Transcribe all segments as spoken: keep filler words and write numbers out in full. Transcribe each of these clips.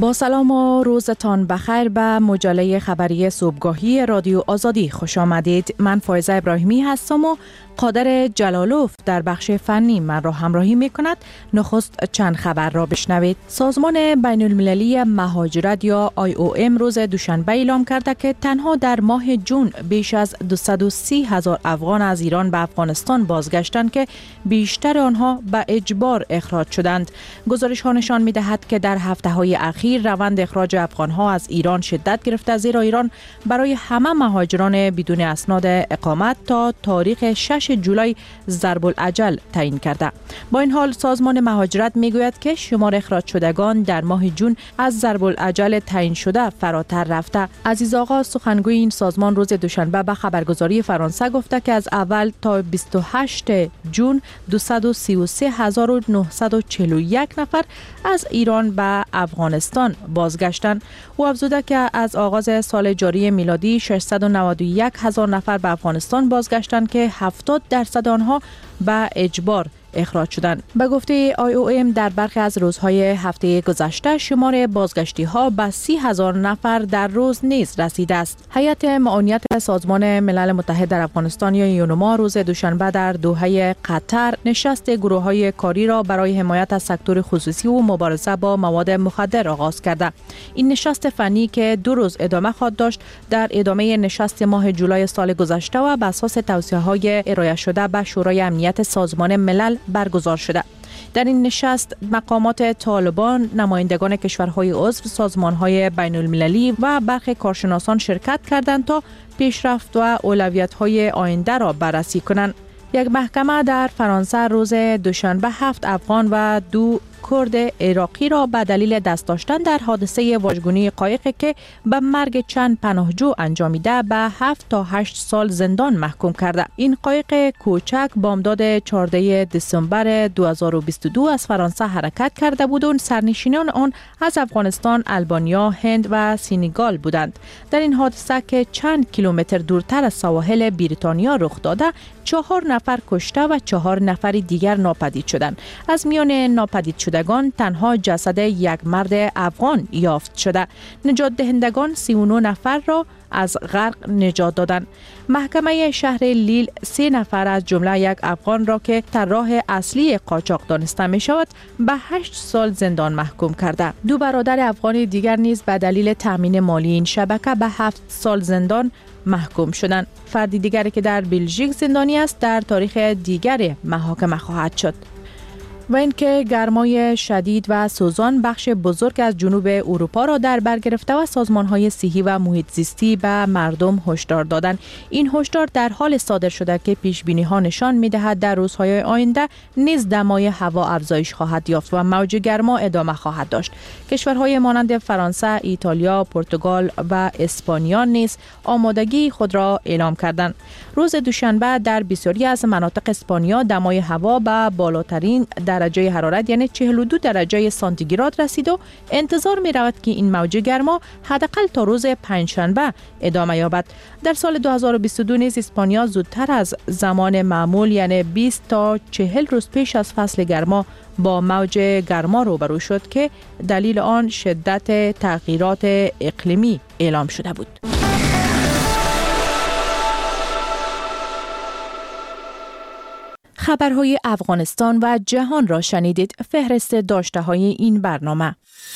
با سلام و روزتان بخیر به مجله خبری صبحگاهی رادیو آزادی خوش آمدید. من فایزه ابراهیمی هستم و قادر جلالوف در بخش فنی من را همراهی می کند. نخست چند خبر را بشنوید. سازمان بین المللی مهاجرت یا آی او ام روز دوشنبه اعلام کرده که تنها در ماه جون بیش از دویست و سی هزار افغان از ایران به افغانستان بازگشتند که بیشتر آنها به اجبار اخراج شدند. گزارش ها نشان می دهد که در هفته های اخیر روند اخراج افغان ها از ایران شدت گرفته، زیرا ایران برای همه مهاجران بدون اسناد اقامت تا تاریخ شش جولای ضرب الاجل تعیین کرده. با این حال سازمان مهاجرت میگوید که شمار اخراج شدگان در ماه جون از ضرب الاجل تعیین شده فراتر رفته. عزیز آقا سخنگوی این سازمان روز دوشنبه به خبرگزاری فرانسه گفته که از اول تا بیست و هشتم جون دویست و سی و سه هزار و نهصد و چهل و یک نفر از ایران به افغانستان بازگشتند. او افزوده که از آغاز سال جاری میلادی ششصد و نود و یک هزار نفر به افغانستان بازگشتند که هفتاد درصد آنها به اجبار اخراج شدند. به گفته آی او ام در برخی از روزهای هفته گذشته شمار بازگشتی ها به سی هزار نفر در روز نیز رسیده است. هیئت معاونیت سازمان ملل متحد در افغانستان یا یونما روز دوشنبه در دوحه قطر نشست گروه های کاری را برای حمایت از سکتور خصوصی و مبارزه با مواد مخدر آغاز کرده. این نشست فنی که دو روز ادامه خواهد داشت در ادامه نشست ماه جولای سال گذشته و بر اساس توصیه های ارائه شده به شورای امنیت سازمان ملل برگزار شده. در این نشست مقامات طالبان، نمایندگان کشورهای عضو، سازمانهای بین المللی و برخی کارشناسان شرکت کردند تا پیشرفت و اولویت‌های آینده را بررسی کنند. یک محکمه در فرانسه روز دوشنبه هفت افغان و دو کرد عراقی را به دلیل دست داشتن در حادثه واژگونی قایقی که به مرگ چند پناهجو انجامیده به هفت تا هشت سال زندان محکوم کرده. این قایق کوچک بامداد چهاردهم دسامبر دو هزار و بیست و دو از فرانسه حرکت کرده بود و سرنشینان آن از افغانستان، البانیا، هند و سنگال بودند. در این حادثه که چند کیلومتر دورتر از سواحل بریتانیا رخ داده، چهار نفر کشته و چهار نفر دیگر ناپدید شدند. از میان ناپدید شدگان تنها جسد یک مرد افغان یافت شده. نجات دهندگان سی و نه نفر را از غرق نجات دادند. محکمه شهر لیل سه نفر از جمله یک افغان را که طراح اصلی قاچاق دانسته می شود به هشت سال زندان محکوم کرده. دو برادر افغان دیگر نیز به دلیل تامین مالی این شبکه به هفت سال زندان محکوم شدند. فردی دیگری که در بلژیک زندانی است در تاریخ دیگر محاکمه خواهد شد. و اینکه گرمای شدید و سوزان بخش بزرگ از جنوب اروپا را در بر گرفته و سازمان‌های صحی و محیط زیستی به مردم هشدار دادند. این هشدار در حال صادر شده که پیش‌بینی‌ها نشان می‌دهد در روزهای آینده نیز دمای هوا افزایش خواهد یافت و موج گرما ادامه خواهد داشت. کشورهای مانند فرانسه، ایتالیا، پرتغال و اسپانیا نیز آمادگی خود را اعلام کردند. روز دوشنبه در بسیاری از مناطق اسپانیا دمای هوا به بالاترین درجه حرارت یعنی چهل و دو درجه سانتیگراد رسید و انتظار می رود که این موج گرما حداقل تا روز پنجشنبه ادامه یابد. در سال دو هزار و بیست و دو نیز اسپانیا زودتر از زمان معمول یعنی بیست تا چهل روز پیش از فصل گرما با موج گرما روبرو شد که دلیل آن شدت تغییرات اقلیمی اعلام شده بود. خبرهای افغانستان و جهان را شنیدید. فهرست داشته های این برنامه.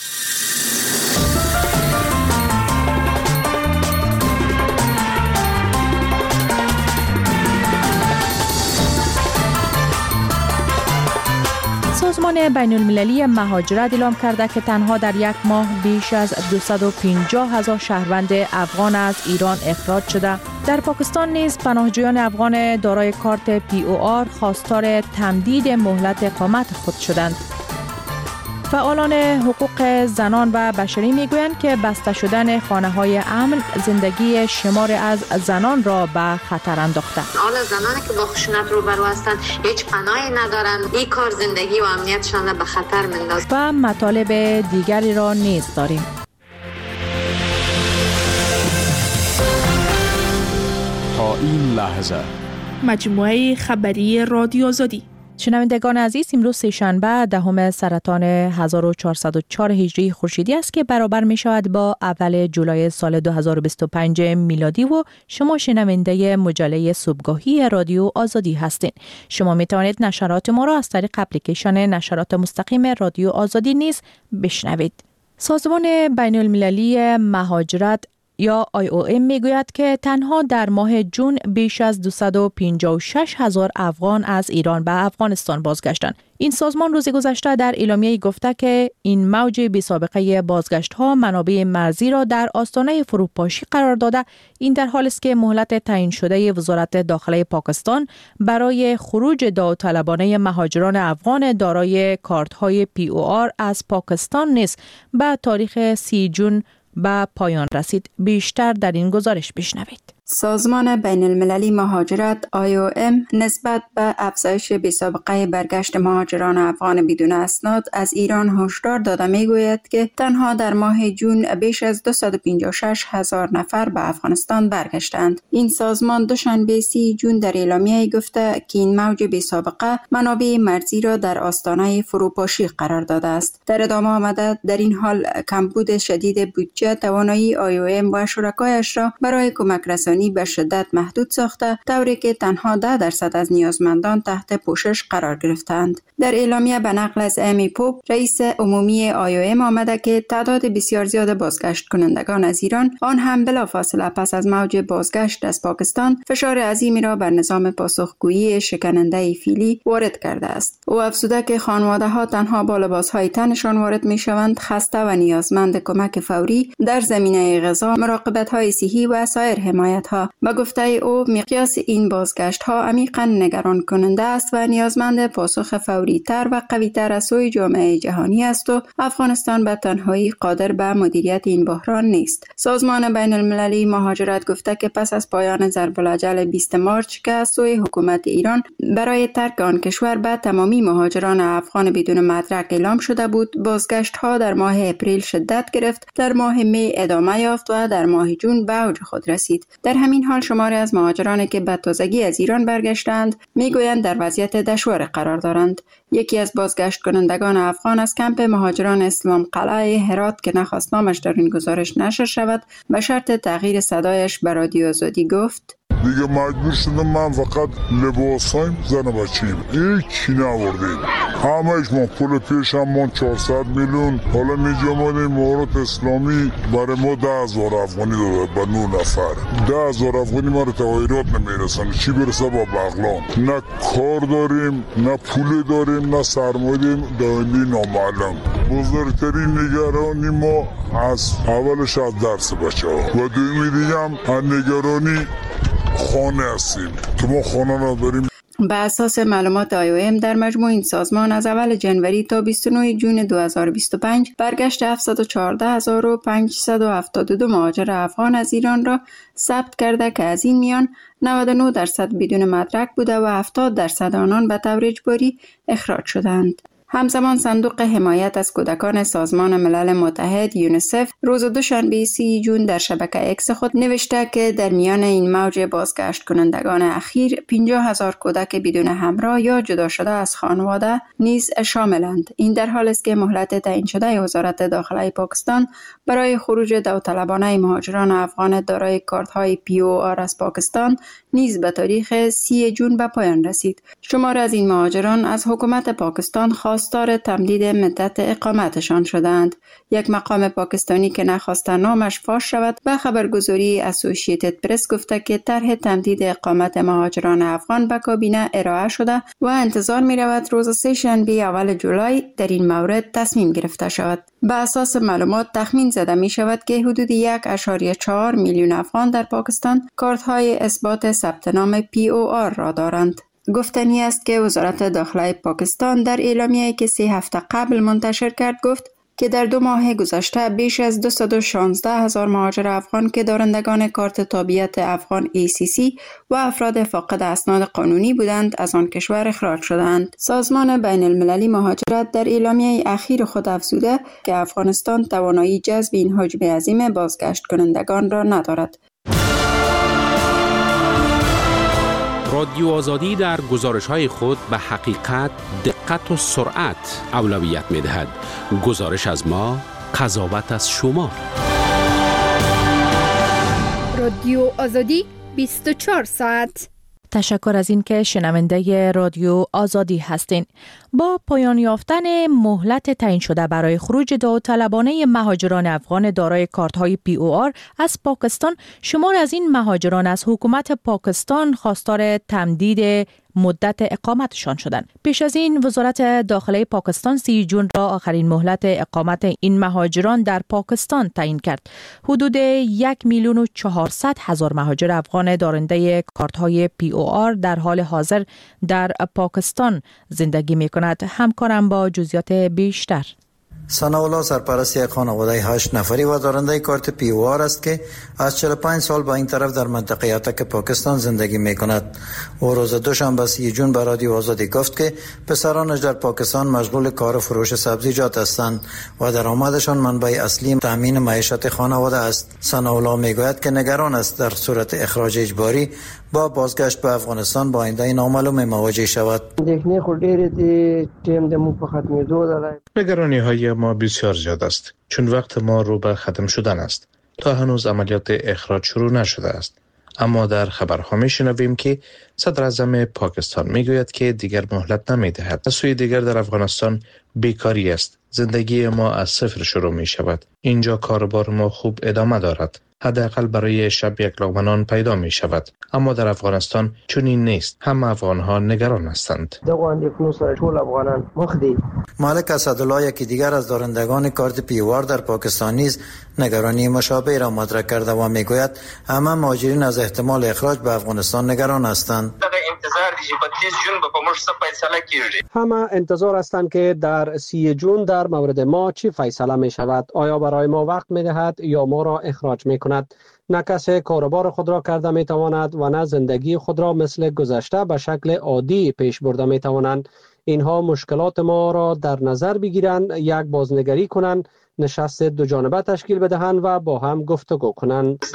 سازمان بین المللی مهاجرت اعلام کرده که تنها در یک ماه بیش از دویست و پنجاه هزار شهروند افغان از ایران اخراج شده. در پاکستان نیز پناهجویان افغان دارای کارت پی او آر خواستار تمدید مهلت اقامت خود شدند. فعالان حقوق زنان و بشری میگویند که بسته شدن خانه‌های امن زندگی شمار از زنان را به خطر انداخته. حالا زنانی که با خشونت روبرو هستند هیچ پناهی ندارند. این کار زندگی و امنیتشان را به خطر میندازد. و مطالب دیگری را نیز داریم. تا این لحظه مجموعه خبری رادیو آزادی شنوندگان عزیز، امروز سه‌شنبه دهم سرطان هزار و چهارصد و چهار هجری خورشیدی است که برابر می شود با اول جولای سال دو هزار و بیست و پنج میلادی و شما شنونده مجله صبحگاهی رادیو آزادی هستید. شما می توانید نشرات ما را از طریق اپلیکیشن نشرات مستقیم رادیو آزادی نیز بشنوید. سازمان بین المللی مهاجرت یا آی او ام میگوید که تنها در ماه جون بیش از دویست و پنجاه و شش هزار افغان از ایران به افغانستان بازگشتند. این سازمان روز گذشته در اعلامیه‌ای گفته که این موج بی‌سابقه بازگشت‌ها منابع مرزی را در آستانه فروپاشی قرار داده. این در حالی است که مهلت تعیین شده وزارت داخله پاکستان برای خروج داوطلبانه مهاجران افغان دارای کارت‌های پی او آر از پاکستان نیز به تاریخ سی جون به پایان رسید. بیشتر در این گزارش بشنوید. سازمان بین المللی مهاجرت آی او ام نسبت به افزایش بی‌سابقه برگشت مهاجران افغان بدون اسناد از ایران هشدار داده میگوید که تنها در ماه جون بیش از دویست و پنجاه و شش هزار نفر به افغانستان برگشتند. این سازمان دوشنبه سی جون در اعلامیه‌ای گفته که این موج بی‌سابقه منابع مرزی را در آستانه فروپاشی قرار داده است. در ادامه آمده در این حال کمبود شدید بودجه توانایی آی او ام و شرکایش را برای کمک رسانی به شدت محدود ساخته، طوری که تنها ده درصد از نیازمندان تحت پوشش قرار گرفتند. در اعلامیه به نقل از امی پوپ رئیس عمومی آی او ام آمده که تعداد بسیار زیاد بازگشت کنندگان از ایران، آن هم بلافاصله پس از موج بازگشت از پاکستان، فشار عظیمی را بر نظام پاسخگویی شکننده فیلی وارد کرده است. او افزوده که خانواده ها تنها با لباس های تنشان وارد می شوند، خسته و نیازمند کمک فوری در زمینه غذا، مراقبت های صحی و سایر حمایت ها. با گفته او مقیاس این بازگشت ها عمیقاً نگران کننده است و نیازمند پاسخ فوری تر و قوی تر از سوی جامعه جهانی است و افغانستان به تنهایی قادر به مدیریت این بحران نیست. سازمان بین المللی مهاجرت گفته که پس از پایان ضرب الاجل بیست مارچ که از سوی حکومت ایران برای ترک آن کشور به تمامی مهاجران افغان بدون مدرک اعلام شده بود، بازگشت ها در ماه اپریل شدت گرفت، در ماه می ادامه یافت و در ماه جون به اوج خود رسید. در همین حال شماری از مهاجرانی که به تازگی از ایران برگشتند میگویند در وضعیت دشوار قرار دارند. یکی از بازگشت کنندگان افغان از کمپ مهاجران اسلام قلعه هرات که نخواست نامش در این گزارش نشر شود به شرط تغییر صدایش به رادیو آزادی گفت: دیگه مجبور شدم من فقط لباسایم زن و بچه‌ایم هیچی نوردیم، همهش ما پول پیشم من چهارصد میلیون. حالا میجا ماده امارات اسلامی برای ما ده هزار افغانی داده به نه نفر. ده هزار افغانی ما رو تغییرات نمیرسن، چی برسه با بغلان. نه کار داریم، نه پول داریم، نه سرمایه داریم، دائمی نامعلم. بزرگترین نگرانی ما از اولش از درس بچه ها و دومی دیگه هم نگرانی خانه هستیم که ما خانه نداریم. به اساس معلومات آی او ام در مجموع این سازمان از اول جنوری تا بیست و نه جون دو هزار و بیست و پنج برگشت هفتصد و چهارده هزار و پانصد و هفتاد و دو مهاجر افغان از ایران را ثبت کرده که از این میان نود و نه درصد بدون مدرک بوده و هفتاد درصد آنان به طور اجباری اخراج شدند. همزمان صندوق حمایت از کودکان سازمان ملل متحد یونیسف روز دوشنبه سی جون در شبکه اکس خود نوشته که در میان این موج بازگشت کنندگان اخیر پنجاه هزار کودک بدون همراه یا جدا شده از خانواده نیز شاملند. این در حالی است که مهلت تعیین شده وزارت داخله پاکستان برای خروج داوطلبانه مهاجران افغان دارای کارت‌های پی او آر از پاکستان نیز به تاریخ سی جون به پایان رسید. شمار از این مهاجران از حکومت پاکستان خواستار تمدید مدت اقامتشان شدند. یک مقام پاکستانی که نخواست نامش فاش شود به خبرگزاری اسوسییتد پرس گفته که طرح تمدید اقامت مهاجران افغان به کابینه ارائه شده و انتظار می رود روز سه‌شنبه اول جولای در این مورد تصمیم گرفته شود. به اساس معلومات تخمین زده می شود که حدود یک ممیز چهار میلیون افغان در پاکستان کارت‌های اثبات ثبت نام پی او آر را دارند. گفتنی است که وزارت داخله پاکستان در اعلامیه‌ای که سه هفته قبل منتشر کرد گفت که در دو ماه گذشته بیش از دویست و شانزده هزار مهاجر افغان که دارندگان کارت تابعیت افغان ای سی سی و افراد فاقد اسناد قانونی بودند از آن کشور اخراج شدند. سازمان بین المللی مهاجرت در اعلامیه اخیر خود افزوده که افغانستان توانایی جذب این حجم عظیم بازگشت کنندگان را ندارد. رادیو آزادی در گزارش‌های خود به حقیقت، دقت و سرعت اولویت می‌دهد. گزارش از ما، قضاوت از شما. رادیو آزادی بیست و چهار ساعت. تشکر از این که شنونده رادیو آزادی هستین. با پایان یافتن مهلت تعیین شده برای خروج داوطلبانه مهاجران افغان دارای کارت‌های پی او آر از پاکستان، شمار از این مهاجران از حکومت پاکستان خواستار تمدید مدت اقامتشان شدند. پیش از این وزارت داخله پاکستان سی جون را آخرین مهلت اقامت این مهاجران در پاکستان تعیین کرد. حدود یک میلیون و چهارصد هزار مهاجر افغان دارنده کارت‌های پی او آر در حال حاضر در پاکستان زندگی می‌کنند. همکارم با جزئیات بیشتر. ثناءالله سرپرست یک خانواده هشت نفری و دارنده کارت پی او آر است که از چهل و پنج سال با این طرف در منطقه اتک پاکستان زندگی می کند. او روز دوشنبه سی جون به رادیو آزادی گفت که پسرانش در پاکستان مشغول کار فروش سبزیجات هستند و درآمدشان منبع اصلی تامین معیشت خانواده است. ثناءالله می گوید که نگران است در صورت اخراج اجباری با بازگشت به افغانستان با آینده نامعلوم مواجه شود. نگرانی های ما بسیار زیاد است، چون وقت ما رو به ختم شدن است. تا هنوز عملیات اخراج شروع نشده است. اما در خبرها میشنویم که صدر اعظم پاکستان میگوید که دیگر مهلت نمیدهد. از سوی دیگر در افغانستان بیکاری است. زندگی ما از صفر شروع می شود. اینجا کاربار ما خوب ادامه دارد. حداقل برای شب یک لقمه نان پیدا می شود. اما در افغانستان چنین نیست. همه افغان‌ها نگران هستند. مالک اسدالله یکی دیگر از دارندگان کارت پی او آر در پاکستان نیز نگرانی مشابه را مطرح کرده و میگوید همه مهاجرین از احتمال اخراج به افغانستان نگران هستند. همه انتظار هستند که در سی جون در مورد ما چی فیصله می شود. آیا برای ما وقت می دهد یا ما را اخراج می کند؟ نه کسی کاروبار خود را کرده می تواند و نه زندگی خود را مثل گذشته به شکل عادی پیش برده می توانند. اینها مشکلات ما را در نظر بگیرند، یک بازنگری کنند، نشست دو جانبه تشکیل بدهند و با هم گفتگو کنند.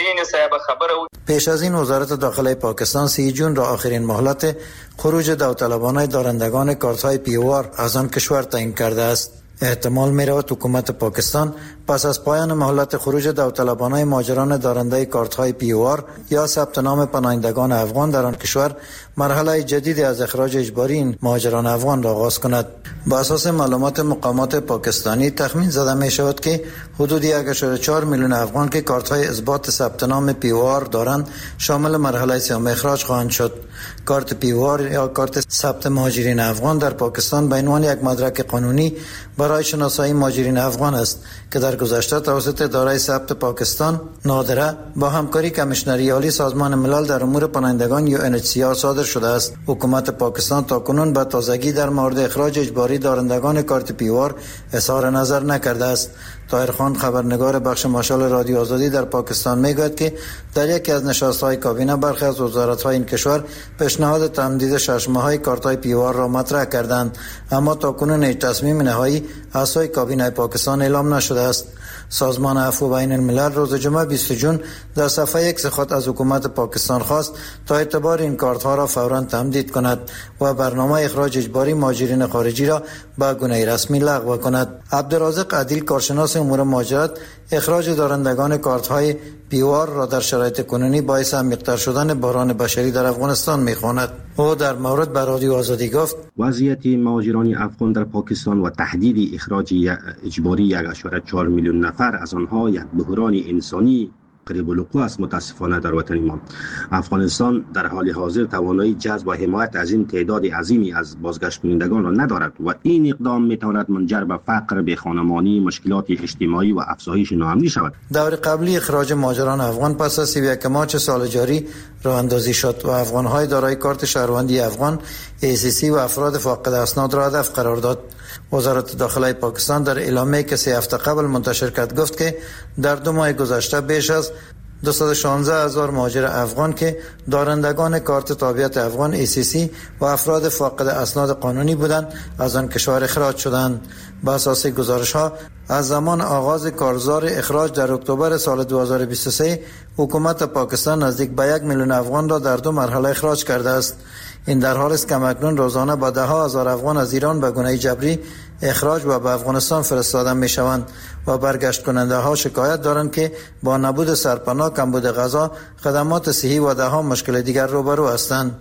پیش از این وزارت داخله پاکستان سی جون را آخرین مهلت خروج داوطلبانه دارندگان کارت‌های پی او آر از آن کشور تعیین کرده است. احتمال می رود حکومت پاکستان پس از پایان مهلت خروج داوطلبانه مهاجران دارنده کارت‌های پی او آر یا ثبت نام پناهندگان افغان در آن کشور مرحله جدیدی از اخراج اجباری این مهاجران افغان را آغاز کند. با اساس معلومات مقامات پاکستانی تخمین زده می شود که حدود یک ممیز چهار میلیون افغان که کارت‌های اثبات ثبت نام پی او آر دارند شامل مرحله سوم اخراج خواهند شد. کارت پی او آر یا کارت ثبت مهاجرین افغان در پاکستان به عنوان یک مدرک قانونی برای شناسایی مهاجرین افغان است که در گذشته توسط اداره ثبت پاکستان نادره با همکاری کمیشنری عالی سازمان ملل در امور پناهندگان یو ان اچ سی آر صادر شده است. حکومت پاکستان تاکنون به تازگی در مورد اخراج اجباری دارندگان کارت پی او آر اظهار نظر نکرده است. طاهر خان خبرنگار بخش مارشال رادیو آزادی در پاکستان میگوید که در یکی از نشست‌های کابینه برخی از وزارت‌های این کشور پیشنهاد تمدید شش ماهه کارت‌های پی او آر را مطرح کردند، اما تاکنون هیچ تصمیم نهایی از سوی کابینه پاکستان اعلام نشده است. سازمان عفو بین الملل روز جمعه بیست جون در صفحه ایکس خود از حکومت پاکستان خواست تا اعتبار این کارت‌ها را فوراً تمدید کند و برنامه اخراج اجباری مهاجرین خارجی را به گونه رسمی لغو کند. عبدالرازق عدیل کارشناس امور مهاجرت اخراج دارندگان کارت‌های پی او آر را در شرایط کنونی باعث عمیق‌تر شدن بحران بشری در افغانستان می‌خواند. او در مورد به رادیو آزادی گفت وضعیت مهاجران افغان در پاکستان و تهدید اخراج اجباری یک ممیز چهار میلیون نفر از آنها یک بحران انسانی قریب الوقوع است. متاسفانه در وطن ما افغانستان در حال حاضر توانایی جذب و حمایت از این تعداد عظیمی از بازگشت کنندگان را ندارد و این اقدام میتواند منجر به فقر، بیخانمانی، مشکلات اجتماعی و افزایش ناامنی شود. دور قبلی اخراج مهاجران افغان پس از سی و یک مارس سال جاری راه اندازی شد و افغان‌های دارای کارت شهروندی افغان ای سی سی و افراد فاقد اسناد را هدف قرار داد. وزارت داخله پاکستان در اعلامیه‌ای که سه هفته قبل منتشر کرد گفت که در دو ماه گذشته بیش از دویست و شانزده هزار مهاجر افغان که دارندگان کارت تابعیت افغان ای سی سی و افراد فاقد اسناد قانونی بودند از آن کشور اخراج شدند. با اساس گزارش‌ها از زمان آغاز کارزار اخراج در اکتبر سال دو هزار و بیست و سه حکومت پاکستان نزدیک به یک میلیون افغان را در دو مرحله اخراج کرده است. این در حالی است که اکنون روزانه با ده ها هزار افغان از ایران به گونه جبری اخراج و به افغانستان فرستاده می شوند و برگشت کننده ها شکایت دارند که با نبود سرپناه، کمبود غذا، خدمات صحی و ده ها مشکل دیگر روبرو هستند.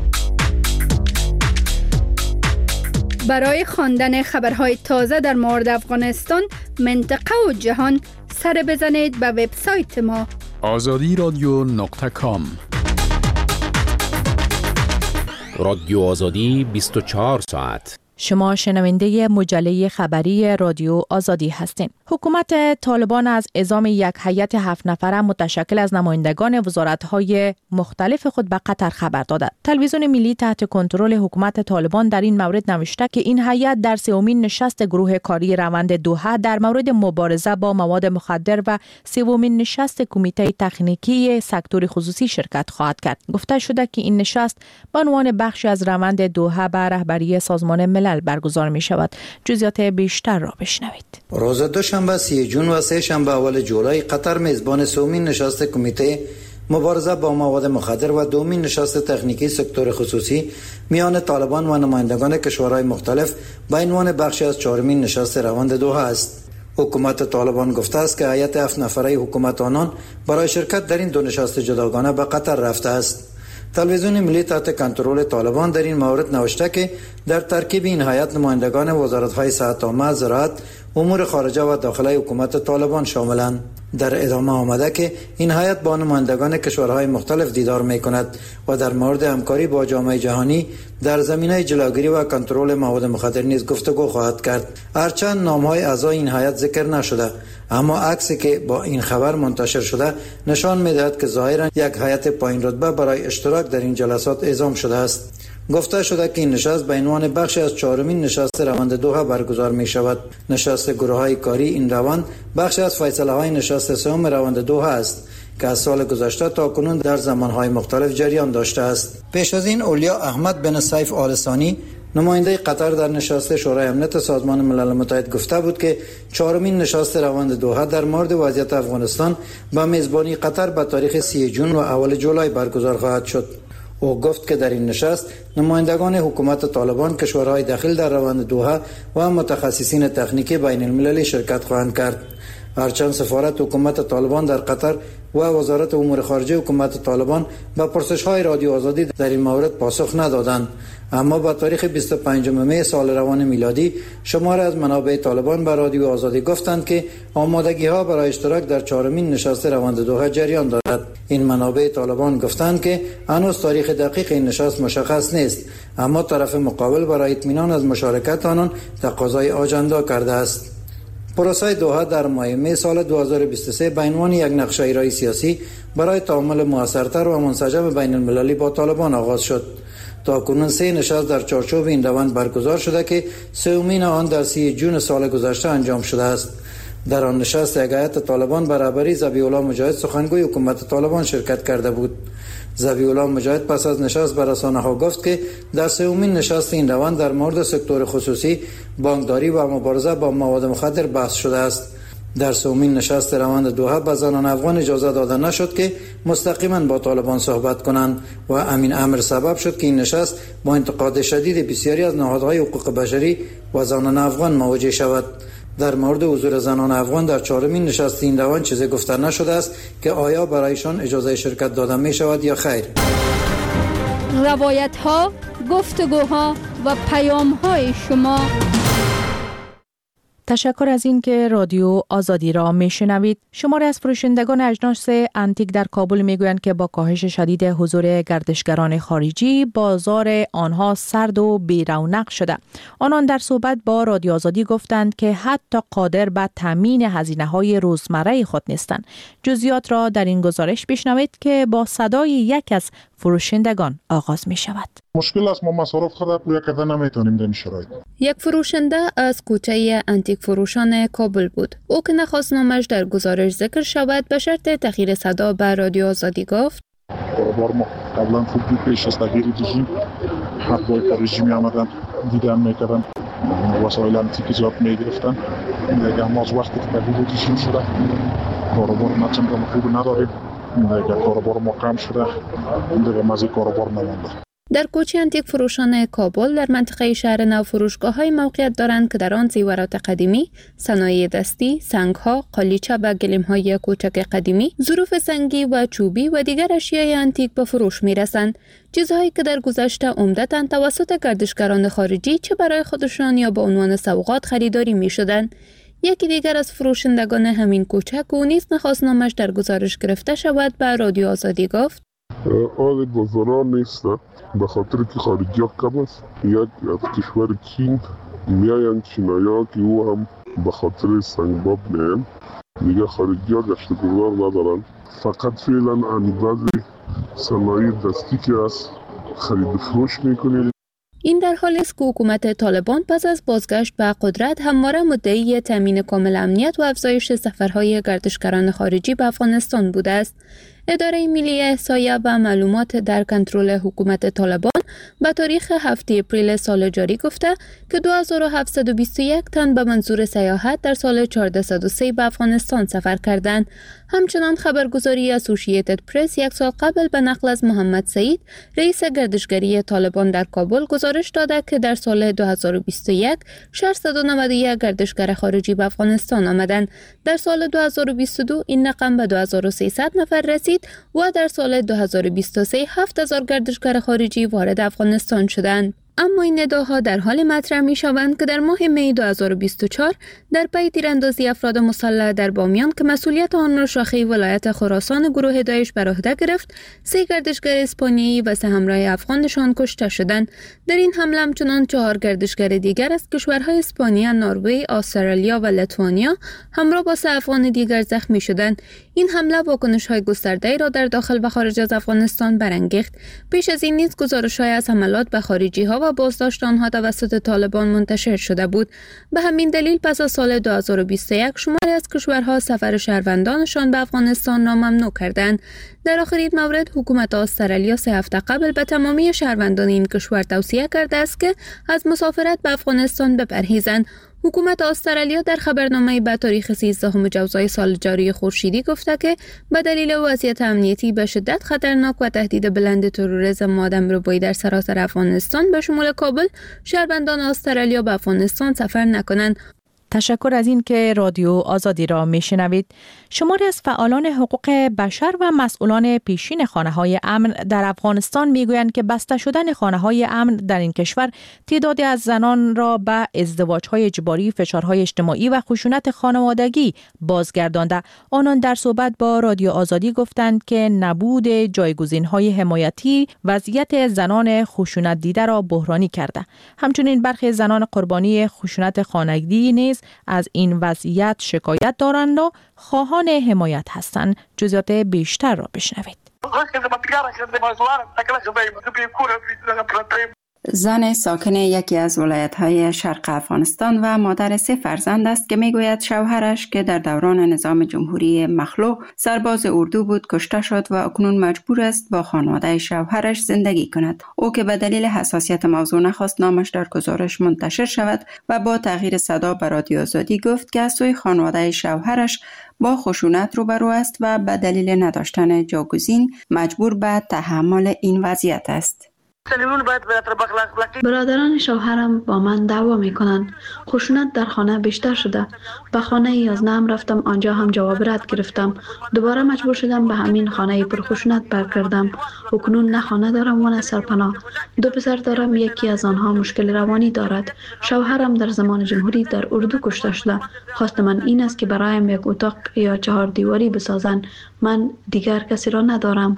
برای خواندن خبرهای تازه در مورد افغانستان، منطقه و جهان، سر بزنید به وبسایت ما آزادی رادیو نقطه کام. رادیو آزادی بیست و چهار ساعت. شما شنونده مجله خبری رادیو آزادی هستین. حکومت طالبان از اعزام یک هیئت هفت نفره متشکل از نمایندگان وزارت‌های مختلف خود به قطر خبر داده. تلویزیون ملی تحت کنترل حکومت طالبان در این مورد نوشته که این هیئت در سومین نشست گروه کاری روند دوحه در مورد مبارزه با مواد مخدر و سومین نشست کمیته تکنیکی سکتور خصوصی شرکت خواهد کرد. گفته شده که این نشست به عنوان بخشی از روند دوحه به رهبری سازمان ملل برگزار می شود. جزئیات بیشتر را بشنوید. روز دوشنبه سی جون و سه شنبه اول جولای قطر میزبان سومین نشست کمیته مبارزه با مواد مخدر و دومین نشست تکنیکی سکتور خصوصی میان طالبان و نمایندگان کشورهای مختلف به عنوان بخشی از چهارمین نشست روند دوحه است. حکومت طالبان گفته است که هیئت هفت نفره حکومت آنان برای شرکت در این دو نشست جداگانه به قطر رفته است. تلویزیون ملی تحت کنترل طالبان در این مورد نوشته که در ترکیب این هیئت نمایندگان وزارت‌های صحت عامه، زراعت، امور خارجه و داخله حکومت طالبان شاملند. در ادامه آمده که این هیئت با نمایندگان کشورهای مختلف دیدار می‌کند و در مورد همکاری با جامعه جهانی در زمینه جلوگیری و کنترل مواد مخدر نیز گفتگو خواهد کرد. هرچند نام‌های اعضای این هیئت ذکر نشده، اما عکسی که با این خبر منتشر شده نشان می‌دهد که ظاهراً یک هیئت پایین رتبه برای اشتراک در این جلسات اعزام شده است. گفته شده که این نشست به عنوان بخشی از چهارمین نشست روند دوحه برگزار می شود. نشست گروه‌های کاری این روند بخشی از فیصله‌های نشست سوم روند دوحه است که از سال گذشته تا کنون در زمانهای مختلف جریان داشته است. پیش از این اولیا احمد بن سیف آل ثانی نماینده قطر در نشست شورای امنیت سازمان ملل متحد گفته بود که چهارمین نشست روند دوحه در مورد وضعیت افغانستان با میزبانی قطر به تاریخ سی جون و اول جولای برگزار خواهد شد. او گفت که در این نشست نمایندگان حکومت طالبان، کشورهای داخل در روند دوحه و متخصصین تکنیکی بین المللی شرکت خواهند کرد. هرچند سفارت حکومت طالبان در قطر و وزارت امور خارجه حکومت طالبان به پرسش‌های رادیو آزادی در این مورد پاسخ ندادند، اما با تاریخ بیست و پنجم می سال روان میلادی شماری از منابع طالبان به رادیو آزادی گفتند که آمادگی‌ها برای اشتراک در چهارمین نشست روند دوحه جریان دارد. این منابع طالبان گفتند که هنوز تاریخ دقیق این نشست مشخص نیست، اما طرف مقابل برای اطمینان از مشارکت آنان تقاضای آجندا کرده است. پروسه دوحه در ماه می سال دو هزار و بیست و سه به عنوان یک نقشه ایرای سیاسی برای تعامل موثرتر و منسجم بین المللی با طالبان آغاز شد. تا کنون سه نشست در چارچوب این روند برگزار شده که سومین آن در سی جون سال گذشته انجام شده است. در آن نشست یک هیئت طالبان به رهبری ذبیح الله مجاهد سخنگوی حکومت طالبان شرکت کرده بود. ذبیح الله مجاهد پس از نشست به رسانه‌ها گفت که در سومین نشست این روند در مورد سکتور خصوصی، بانکداری و مبارزه با مواد مخدر بحث شده است. در سومین نشست روند دوحه به زنان افغان اجازه داده نشد که مستقیما با طالبان صحبت کنند و امین امر سبب شد که این نشست با انتقاد شدید بسیاری از نهادهای حقوق بشری و زنان افغان مواجه شود. در مورد حضور زنان افغان در چهارمین نشست این روند چیزی گفته نشده است که آیا برایشان اجازه شرکت داده می شود یا خیر. روایت ها، گفتگوها و پیام های شما. تشکر از این که رادیو آزادی را میشنوید. شماری از فروشندگان اجناس انتیک در کابل میگویند که با کاهش شدید حضور گردشگران خارجی بازار آنها سرد و بی رونق شده. آنان در صحبت با رادیو آزادی گفتند که حتی قادر به تامین هزینه‌های روزمره خود نیستند. جزئیات را در این گزارش بشنوید که با صدای یک از فروشندگان آغاز می شود. مشکل است، ما مصارف خود پورا کردن نمیتونیم در این شرایط. یک فروشنده از کوچه انتیک فروشان کابل بود. او که نخواست نامش در گزارش ذکر شود به شرط تغییر صدا به رادیو آزادی گفت: بار ما قبلا خوب بود، پیش از تغییر رژیم حرفای رژیمی آمدن دیدن میکردن، وسایل انتیکی میگرفتن. دیگه ما از وقتی که تغییر رژیم شده کاروبار ما چندان خوب نداریم. دیگه کاروبار ما کم شده. دیگه مزید کاروبار نمونده. در کوچه انتیک فروشان کابل در منطقه شهر نو فروشگاه‌های موقعیت دارند که در آن زیورات قدیمی، صنایع دستی، سنگ‌ها، قالیچه و گلیم‌های کوچک قدیمی، ظروف سنگی و چوبی و دیگر اشیای انتیک به فروش می‌رسند. چیزهایی که در گذشته عمدتاً توسط گردشگران خارجی چه برای خودشان یا به عنوان سوغات خریداری می‌شدند. یکی دیگر از فروشندگان همین کوچک او نیز نخواست نامش در گزارش گرفته شود به رادیو آزادی گفت: آل گذارا نیست به خاطر که خارجی کم است. یک از کشور چین میاین چینایا که او هم به خاطر سنگباب میاین. دیگه خارجی ها گشت گذار ندارن. فقط فعلا انیبازی صنایع دستی که است خرید فروش میکنید. این در حالی است که حکومت طالبان پس از بازگشت به قدرت همواره مدعی تامین کامل امنیت و افزایش سفرهای گردشگران خارجی به افغانستان بوده است. اداره ملی احصایه و معلومات در کنترل حکومت طالبان به تاریخ هفتم اپریل سال جاری گفته که دو هزار و هفتصد و بیست و یک تن به منظور سیاحت در سال هزار و چهارصد و سه به افغانستان سفر کردند. همچنان خبرگزاری اسوسییتد پرس یک سال قبل به نقل از محمد سعید، رئیس گردشگری طالبان در کابل، گزارش داده که در سال دو هزار و بیست و یک ششصد و نود و یک گردشگر خارجی به افغانستان آمدند. در سال دو هزار و بیست و دو این رقم به دو هزار و سیصد نفر رسید و در سال دو هزار و بیست و سه هفت هزار گردشگر خارجی وارد افغانستان شدند. اما این ادعاها در حال مطرح می شوند که در ماه می دو هزار و بیست و چهار در پی تیراندازی افراد مسلح در بامیان که مسئولیت آن را شاخه ولایت خراسان گروه داعش بر عهده گرفت، سه گردشگر اسپانیایی و سه همراه افغانشان کشته شدند. در این حمله همچنان چهار گردشگر دیگر از کشورهای اسپانیا، نروژ، استرالیا و لیتوانیا همراه با سه افغان دیگر زخمی شدند. این حمله واکنش‌های گسترده‌ای را در داخل و خارج از افغانستان برانگیخت. پیش از این نیز گزارش‌های از حملات به خارجی‌ها و بازداشت آنها توسط طالبان منتشر شده بود. به همین دلیل پس از سال دو هزار و بیست و یک شماری از کشورها سفر شهروندانشان به افغانستان را ممنوع کردند. در آخرین مورد حکومت استرالیا سه هفته قبل به تمامی شهروندان این کشور توصیه کرده است که از مسافرت به افغانستان بپرهیزند. حکومت استرالیا در خبرنامه‌ای به تاریخ سیزدهم جوزای سال جاری خورشیدی گفته که به دلیل وضعیت امنیتی به شدت خطرناک و تهدید بلند تروریسم و آدمربایی در سراسر افغانستان به شمول کابل، شهروندان استرالیا به افغانستان سفر نکنند. تشکر از این که رادیو آزادی را میشنوید. شماری از فعالان حقوق بشر و مسئولان پیشین خانه‌های امن در افغانستان میگویند که بسته شدن خانه‌های امن در این کشور تعدادی از زنان را به ازدواج‌های اجباری، فشارهای اجتماعی و خشونت خانوادگی بازگردانده. آنان در صحبت با رادیو آزادی گفتند که نبود جایگزین‌های حمایتی وضعیت زنان خشونت دیده را بحرانی کرده. همچنین برخی زنان قربانی خشونت خانگی نیز از این وضعیت شکایت دارند و خواهان حمایت هستند. جزئیات بیشتر را بشنوید. زن ساکن یکی از ولایت‌های شرق افغانستان و مادر سه فرزند است که میگوید شوهرش که در دوران نظام جمهوری مخلوع سرباز اردو بود کشته شد و اکنون مجبور است با خانواده شوهرش زندگی کند. او که به دلیل حساسیت موضوع نخواست نامش در گزارش منتشر شود و با تغییر صدا به رادیو آزادی گفت که از سوی خانواده شوهرش با خشونت روبرو است و به دلیل نداشتن جایگزین مجبور به تحمل این وضعیت است. برادران شوهرم با من دعوا میکنند. خشونت در خانه بیشتر شده. به خانه یازدهم رفتم، آنجا هم جواب رد گرفتم. دوباره مجبور شدم به همین خانه پر خشونت برگردم. اکنون نه خانه دارم و نه سرپناه. دو پسر دارم، یکی از آنها مشکل روانی دارد. شوهرم در زمان جمهوری در اردو کشته شده. خواست من این است که برایم یک اتاق یا چهار دیواری بسازند. من دیگر کسی را ندارم.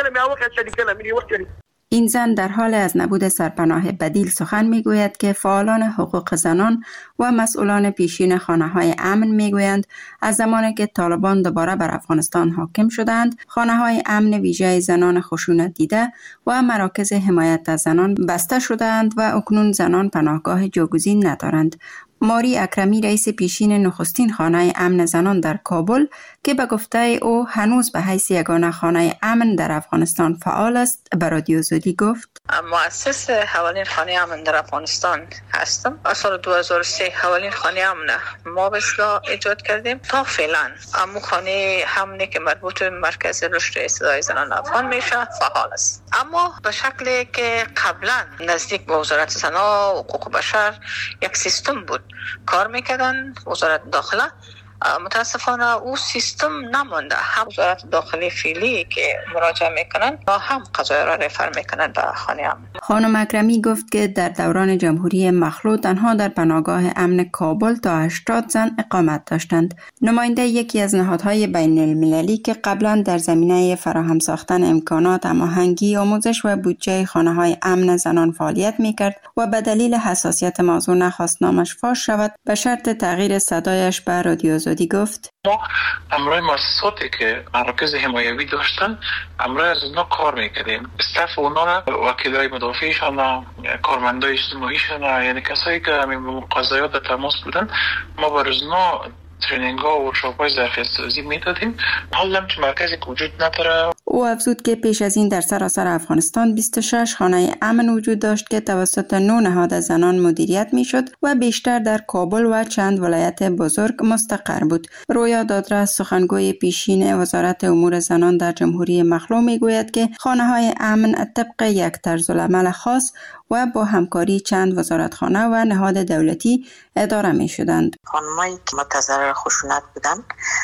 این زن در حال از نبود سرپناه بدیل سخن میگوید که فعالان حقوق زنان و مسئولان پیشین خانه‌های امن میگویند از زمانی که طالبان دوباره بر افغانستان حاکم شدند، خانه‌های امن ویژه زنان خشونت دیده و مراکز حمایت از زنان بسته شدند و اکنون زنان پناهگاه جایگزین ندارند. ماری اکرمی رئیس پیشین نخستین خانه امن زنان در کابل که به گفته او هنوز به حیث یگانه خانه امن در افغانستان فعال است، به رادیو آزادی رادیوزادی گفت مؤسس اولین خانه امن در افغانستان هستم. از سال دو هزار و سه اولین خانه امن ما به اصطلاح ایجاد کردیم. تا فعلا اما خانه امنی که مربوط به مرکز رشد استعداد زنان افغان میشه فعال است، اما به شکلی که قبلا نزدیک به وزارت زنان و حقوق بشر یک سیستم بود کار میکردن. وزارت داخله متاسفانه او سیستم نمانده. هم وزارت داخلی فعلی که مراجعه میکنن با هم قضایا را رفر میکنن به خانه امن. خانم اکرمی گفت که در دوران جمهوری مخلوع تنها در پناهگاه امن کابل تا هشتاد زن اقامت داشتند. نماینده یکی از نهادهای بین المللی که قبلا در زمینه فراهم ساختن امکانات هماهنگی، آموزش و بودجه خانه‌های امن زنان فعالیت میکرد و به دلیل حساسیت موضوع نخواست نامش فاش شود، به شرط تغییر صدایش به رادیوزادی گفت ما امروی مؤسساتی که مراکز حمایوی داشتن امروی از اونا کار میکردیم. استاف اونا را وکیلای مدافعشان، کارمندای اجتماعیشان، یعنی کسایی که همین قضایا در تماس بودن، ما بر از اونا ترینینگ ها و ورکشاپ های ظرفیت سازی میدادیم. حالا هم که مرکزی وجود نداره. او افزود که پیش از این در سراسر افغانستان بیست و شش خانه امن وجود داشت که توسط نه نهاد زنان مدیریت میشد و بیشتر در کابل و چند ولایت بزرگ مستقر بود. رویا دادرس، سخنگوی پیشین وزارت امور زنان در جمهوری مخلوع میگوید که خانه های امن طبق یک طرزالعمل خاص و با همکاری چند وزارتخانه و نهاد دولتی اداره می شدند. خانمایی که متضرر خشونت بودن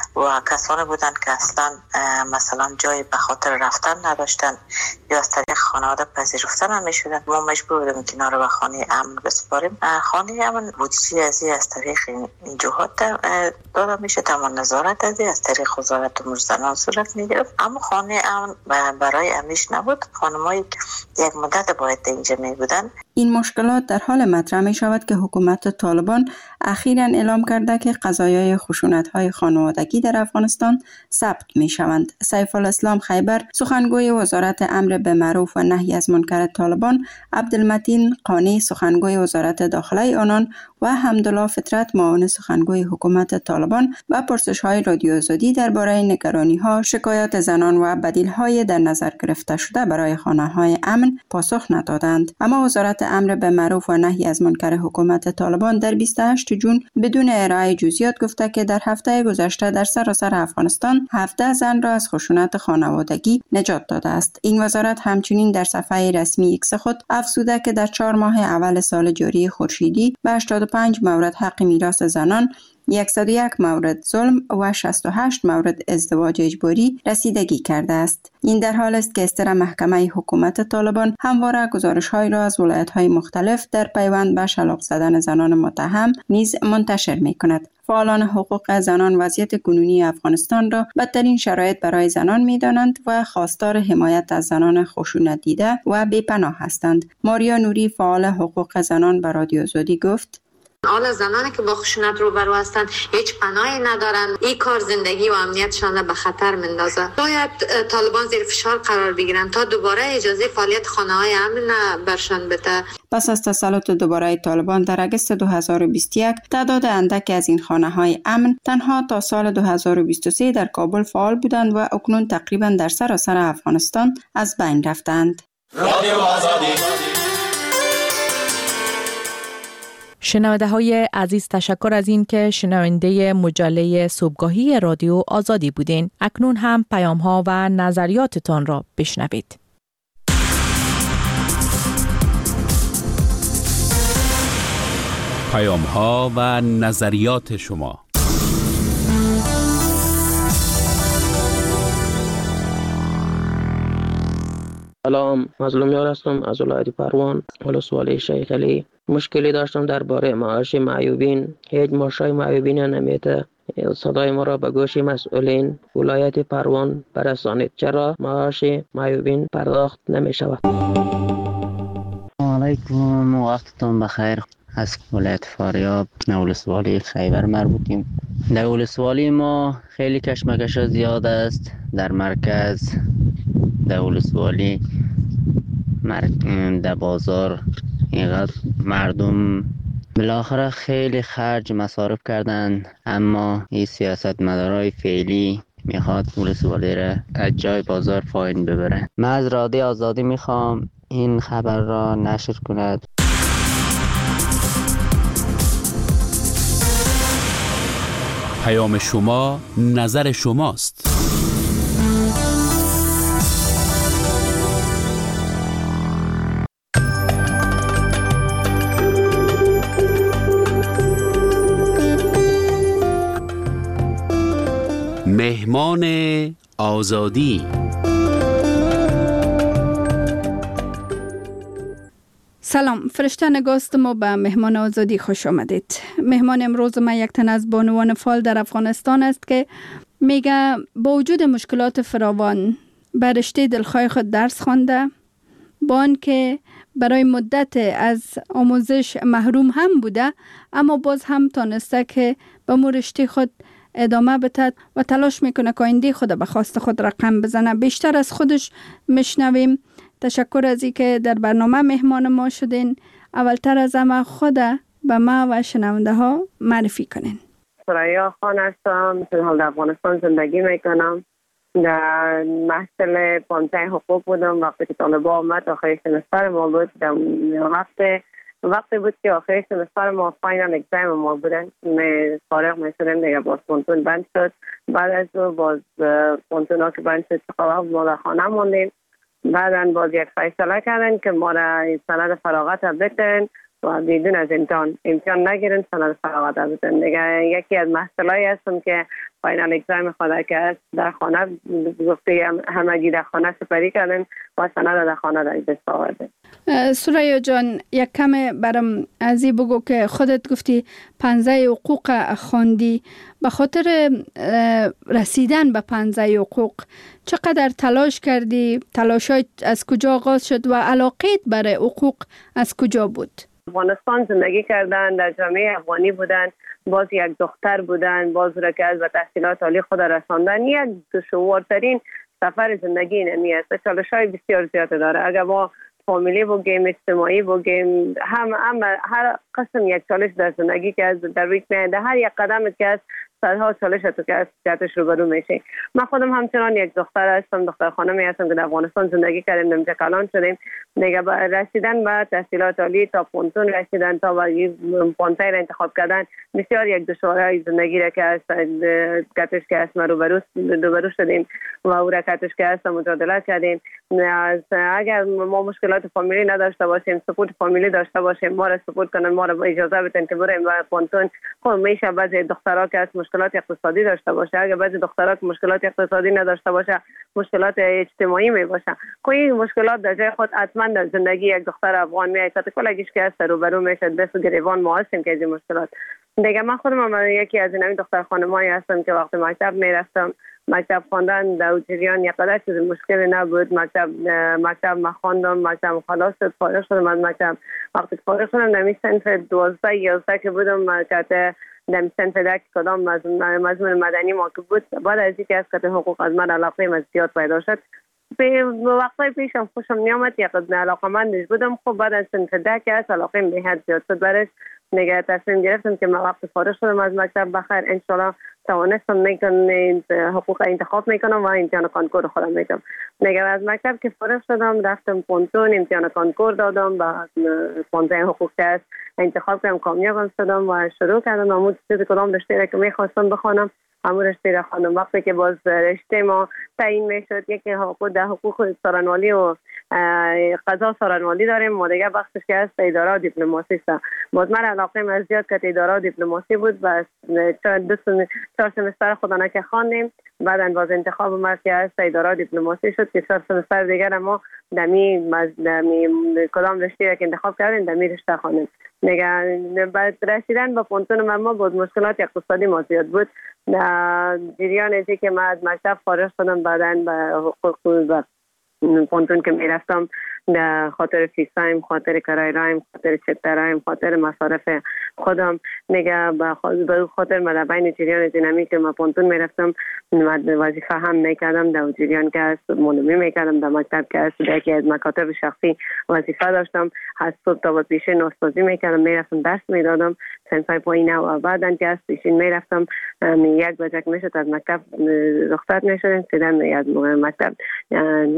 و کسانی بودند که اصلا مثلا جای به خاطر رفتن نداشتن یا از طریق خانواده پذیرفته نمی شدن، ما مجبور بودیم که اینا رو به خانه امن بسپاریم. خانه امن بودجه از از طریق این جهات داده می شد، اما نظارت از از طریق وزارت امور زنان صورت می گرفت. اما خانه امن برای امیش نبود. خانمایی که یک مدت باید اینجا می بودن. این مشکلات در حال مطرح می شود که حکومت طالبان اخیراً اعلام کرده که قضایای خشونت‌های خانوادگی در افغانستان ثبت می شوند. سیف الاسلام خیبر، سخنگوی وزارت امر به معروف و نهی از منکر طالبان، عبدالمتین قانی، سخنگوی وزارت داخله آنان و حمدالله فطرت، معاون سخنگوی حکومت طالبان و پرسش‌های رادیوزادی درباره نگرانی‌ها، شکایات زنان و بدیل‌های در نظر گرفته شده برای خانه‌های امن پاسخ ندادند. اما وزارت امر به معروف و نهی از منکر حکومت طالبان در بیست و هشت جون بدون ارائه جزئیات گفته که در هفته گذشته در سراسر افغانستان هفده زن را از خشونت خانوادگی نجات داده است. این وزارت همچنین در صفحه رسمی ایکس خود افزوده که در چهار ماه اول سال جاری خورشیدی به هشتاد و پنج مورد حق میراث زنان، صد و یک مورد ظلم و شصت و هشت مورد ازدواج اجباری رسیدگی کرده است. این در حال است که استر محکمه حکومت طالبان همواره گزارش‌های را از ولایت‌های مختلف در پیوند به شلاق زدن زنان متهم نیز منتشر می‌کند. فعالان حقوق زنان وضعیت کنونی افغانستان را بدترین شرایط برای زنان می‌دانند و خواستار حمایت از زنان خشونت دیده و بی‌پناه هستند. ماریا نوری، فعال حقوق زنان، به رادیوزادی گفت: حالا زنانی که با خشونت روبرو هستند هیچ پناهی ندارند. این کار زندگی و امنیتشان را به خطر میندازه. باید طالبان زیر فشار قرار بگیرند تا دوباره اجازه فعالیت خانه‌های امن برشان بده. پس از تسلط دوباره طالبان در اگست دو هزار و بیست و یک، تعداد اندکی از این خانه‌های امن تنها تا سال دو هزار و بیست و سه در کابل فعال بودند و اکنون تقریبا در سراسر افغانستان از بین رفتند. رادیو آزادی. شنونده های عزیز، تشکر از این که شنونده مجله صبحگاهی رادیو آزادی بودین. اکنون هم پیام ها و نظریاتتان را بشنوید. پیام ها و نظریات شما. سلام، مظلوم یار هستم از ولایت پروان، ولسوالی شیخ علی. مشکلی داشتم درباره معاش معیوبین. هیچ معاشای معیوبین نمیده. صدای ما را به گوش مسئولین ولایت پروان برسانید. چرا معاش معیوبین پرداخت نمی شود؟ علیکم، وقتتون بخیر. از ولایت فاریاب، ولسوالی خیبر مربوطیم. در ولسوالی ما خیلی کشمکش زیاد است. در مرکز، در ولسوالی، در بازار، اینقدر مردم بالاخره خیلی خرج مصارف کردن، اما این سیاست مدارای فعلی میخواد ولسوالی را از جای بازار پایین ببره. من از رادیو آزادی میخوام این خبر را نشر کند. پیام شما نظر شماست. مهمان آزادی. سلام، فرشته نگاست ما به مهمان آزادی خوش آمدید. مهمان امروز ما یک تن از بانوان فعال در افغانستان است که میگه با وجود مشکلات فراوان بر رشته دلخواه خود درس خوانده، با آنکه برای مدت از آموزش محروم هم بوده، اما باز هم تانسته که به مو رشته خود ادامه بده و تلاش میکنه که آینده خود به خواست خود رقم بزنه. بیشتر از خودش میشنویم. تشکر از این که در برنامه مهمان ما شدین. اولتر از همه خود به ما و شنونده ها معرفی کنین. ثریا خان هستم، در افغانستان زندگی میکنم. در محصل پانزده حقوق بودم وقتی که طالبان آمد. آخر سمستر ما بود. در وقت وقتی بود که آخر سمستر ما فاینال اگزام ما بودن. می فارغ میشدیم دیگه. باز پونتون بند شد. بعد از او باز پونتون ها که بند شد چقدر ما در خانه موندیم. بعدن باز یک فیصله کردن که ما را سند فراغت بدن و بدون از امتحان امتحان نگیرن، سند فراغت بدن. دیگه یکی از محصولایی هستم که فاینال اگزام خدا که است در خانه گفته همگی در خانه سپری کردن و سند در خانه را دست آوردن. ثریا جان، یک کم برام از این بگو که خودت گفتی پانزده حقوق خواندی. به خاطر رسیدن به پانزده حقوق چقدر تلاش کردی؟ تلاشات از کجا آغاز شد و علاقت برای حقوق از کجا بود؟ افغانستان زندگی کردن، در جامعه افغانی بودن، باز یک دختر بودن، باز را که از تحصیلات عالی خود رساندن. یک دشوارترین سفر زندگی نمی است. چالش‌های بسیار زیاد داره. اگر ما فامیلی بگیم، اجتماعی بگیم، هم هم هر قسم یک چالش در زندگی که از در روی میاد، هر یک قدم که از صدها چالش تو که از جهتش روبرو میشه. من خودم همچنان یک دختر هستم، دختر خانمی هستم که در افغانستان زندگی کردیم، نمیشه کلان شدیم. دیگه رسیدن به تحصیلات عالی تا پونتون رسیدن تا به پانزده را انتخاب کردن بسیار یک دشواری زندگی را که از جهتش که از ما روبرو روبرو شدیم و او را جهتش که از مجادله کردیم. از اگر ما مشکلات فامیلی نداشته باشیم، سپورت فامیلی داشته باشیم، ما را سپورت کنن، ما را اجازه بدن که بریم به پونتون. خب میشه بعضی دخترها که از مشکلات اقتصادی داشته باشه، اگر بعضی دخترها که مشکلات اقتصادی نداشته باشه، مشکلات اجتماعی می باشه. خب این مشکلات در جای خود حتما در زندگی یک دختر افغان میاد که کلگیش که از روبرو میشه. دست و گریبان ما هستیم که این مشکلات. دیگه من خودم یکی از این دختر خانمایی هستم که وقتی مکتب میرفتم، مکتب خواندن در جریان یک قدر چیز مشکلی نبود. مکتب مکتب ما خواندم، مکتب خلاص شد، فارغ شدم از مکتب. وقتی فارغ شدم در صنف دوازده یازده که بودم که در صنف ده کدام مضمون مدنی ما که بود، بعد از اینکه از کت حقوق از من علاقه من زیاد پیدا شد، به وقتی پیشم خوشم نیامد، یک علاقه من بودم. خب بعد از صنف ده که از علاقه به حد زیاد شد برش نگه تصمیم گرفتم که من وقتی فارغ شدم از مکتب بخیر انشالله توانستم میکنم حقوق انتخاب میکنم و امتحان کانکور خودم میکنم. نگه از مکتب که فارغ شدم رفتم پونتون، امتحان کانکور دادم و پانزده حقوق که انتخاب کردم، کامیابم شدم و شروع کردم همون چیز کدام رشته را که میخواستم بخوانم همون رشته را خواندم. وقتی که باز رشته ما تعیین میشد، یکی حقوق ده حقوق سارنوالی و قضا سارنوالی داریم، ما دیگه بخشش که از اداره دیپلماسی است. باز من علاقه من زیاد که اداره دیپلماسی بود و دو چهار سمستر خودانه که خواندیم. بعدن باز انتخاب ما که از اداره دیپلماسی شد که چهار سمستر دیگر ما دمی دمی کدام رشته که انتخاب کردیم دمی رشته خواندیم. دیگه بعد رسیدن به پونتون ما بود مشکلات اقتصادی ما زیاد بود. در جریان ازی که من از مکتب فارغ شدم، بعدن به حقوق و پونتون که میرفتم در خاطر فیسایم، خاطر کرای رایم، خاطر چترایم، خاطر مصارف خودم نگه به خاطر من بین جریان دینامی که من پونتون میرفتم وظیفه هم میکردم در جریان که از مولوی میکردم در مکتب که از یکی از مکاتب شخصی وظیفه داشتم. از صبح تا به پیشین نوستازی میکردم، میرفتم درس میدادم سنفای پایینه و بعدن که از پیشین میرفتم یک بجک میشد از مکتب رخصت میشدم سیدن از مکتب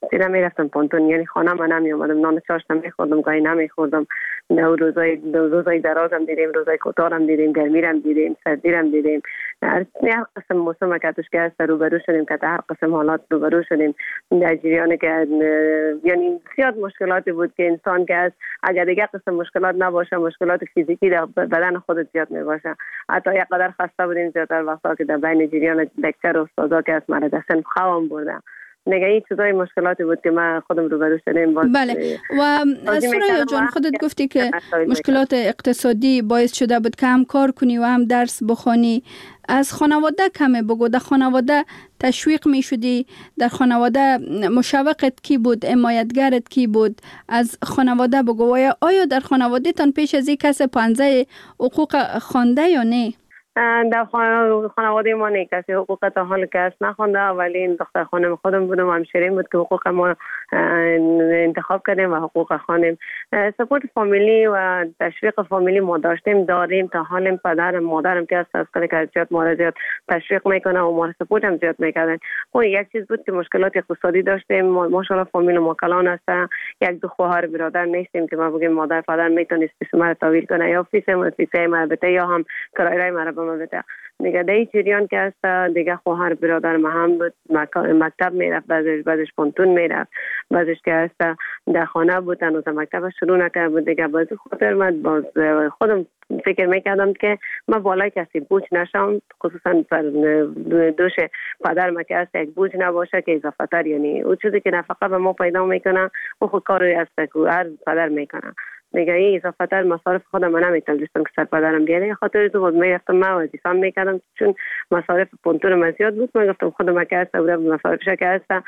سیده میرفتم پانتون، یعنی خانه من نمی اومدم، نان چاشت نمیخوردم، گاهی نمیخوردم. روزای روزای درازم دیدیم، روزای کوتاهم دیدیم، گرمیرم دیدیم، سردیرم دیدیم. هر قسم موسم که توش که روبرو شدیم، که هر قسم حالات روبرو شدیم در جریان که یعنی زیاد مشکلاتی بود که انسان که از اگر دیگه قسم مشکلات نباشه، مشکلات فیزیکی در بدن خودت زیاد میباشه. حتی یک قدر خسته بودیم زیادتر وقتا که در بین جریان دکتر و استادا که از مرد سن خوام بردن. نگه این چیزای مشکلاتی بود که من خودم روبرو شدیم. بله. و سوریا جان خودت گفتی که مشکلات اقتصادی باعث شده بود که هم کار کنی و هم درس بخونی. از خانواده کمی بگو، در خانواده تشویق می شدی؟ در خانواده مشوقت کی بود؟ حمایتگرت کی بود؟ از خانواده بگو. و آیا در خانواده تان پیش از این کس پانزه حقوق خوانده یا نه؟ در خانواده ما نه کسی حقوق تا حال کس نخونده، ولی این دختر خانم خودم بودم و همشیرین بود که حقوق ما انتخاب کردیم و حقوق خانم. سپورت فامیلی و تشویق فامیلی ما داشتیم داریم تا حال. پدرم مادرم که از کلی که زیاد ما را زیاد تشویق میکنه و ما سپورت هم زیاد میکردن. خب یک چیز بود که مشکلات اقتصادی داشتیم. ماشاءالله فامیل ما کلان است، یک دو خواهر برادر نیستیم که ما بگیم مادر پدر میتونست فیس ما تحویل کنه یا فیس ما فیس ما بده یا هم کرایه ما بده. دیگه در این جریان که است دیگه خواهر برادر ما هم بود، مکتب میرفت، بعضش بعضش پانتون میرفت، بعضش که است در خانه بود، هنوز مکتب شروع نکرده بود. دیگه باز خاطر من باز خودم فکر میکردم که من بالای کسی بوج نشم، خصوصا پر دوش پدر ما که است یک بوج نباشه که اضافه تر، یعنی اون چیزی که نفقه به ما پیدا میکنه و خود کاری است که هر پدر میکنه. دیگه این اضافه تر مصارف خودم من نمیتونم داشتم که سر پدرم بیاره. خاطر تو بود میرفتم من وظیفه‌ام میکردم، چون مصارف پونتون من زیاد بود. من گفتم خودم که است و مصارفش که است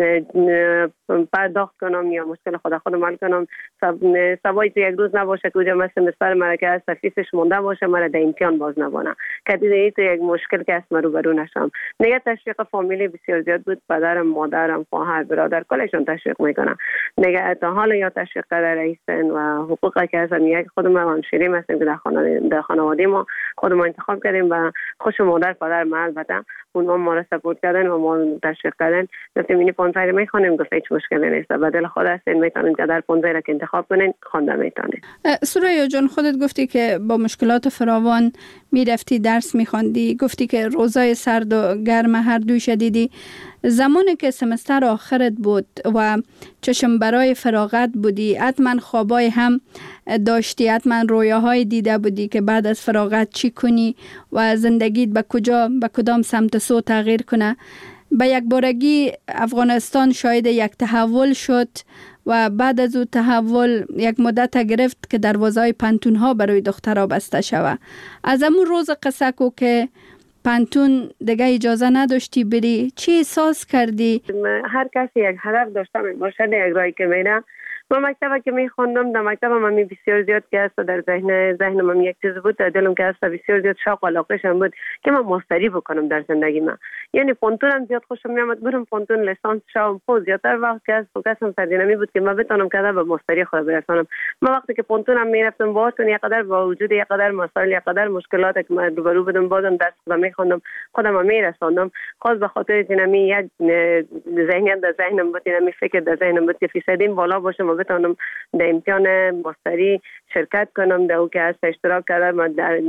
پرداخت کنم یا مشکل خود خودم حل کنم. سوای تو یک روز نباشه که مثلا سمستر مرا که است فیسش مونده باشه، مرا در امتحان باز نبونه که دیگه تو یک مشکل که است من روبرو نشم. دیگه تشویق فامیلی بسیار زیاد بود. پدرم مادرم خواهر برادر کلشون تشویق میکنن. دیگه تا حالا یا تشویق در رئیسن و حقوقی که از یک خودم هم همشیرین هستیم که در خانواده در خانواده ما خودمون انتخاب کردیم و خوش مادر پدر ما البته اونها ما را سپورت کردن و ما تشویق کردن. گفتیم این پانزده میخونیم، گفت هیچ مشکلی نیست، بدل خود هستین میتونین که در پانزده را که انتخاب کنین خوانده میتونین. سوریا جان خودت گفتی که با مشکلات فراوان میرفتی درس میخواندی، گفتی که روزای سرد و گرم هر دوی شدیدی. زمانی که سمستر آخرت بود و چشم برای فراغت بودی، حتما خوابای هم داشتی، حتما رویاهای دیده بودی که بعد از فراغت چی کنی و زندگیت به کجا به کدام سمت سو تغییر کنه. به یک بارگی افغانستان شاهد یک تحول شد و بعد از او تحول یک مدت گرفت که دروازه‌های پانتون ها برای دخترها بسته شود. از امون روز قصه کو که پانتون دیگه اجازه نداشتی بری، چی احساس کردی؟ هر کسی یک هدف داشته باشه در یک راهی که میره. من مکتب که میخوندم در مکتب من بسیار زیاد که است در ذهن ذهن من یک چیز بود، در دلم که است بسیار زیاد شوق و علاقه‌شم بود که من ماستری بکنم در زندگی من. یعنی پانتونم زیاد خوشم میامد، برم پانتون لیسانس شوم. پوز زیادتر وقت که است فوکسم سردینمی بود که من بتونم که به ماستری خود برسانم. من وقتی که پانتونم میرفتم باهاتون یک قدر با وجود یک قدر مسائل یک قدر مشکلات که من روبرو بودم بازم درس خودم میخوندم خودم میرساندم. خاص به خاطر اینمی یک ذهنیت در ذهنم بود، اینمی فکر در ذهنم بود که فیصدیم بالا باشه بتونم در امتحان ماستری شرکت کنم، در او که از اشتراک کردم من در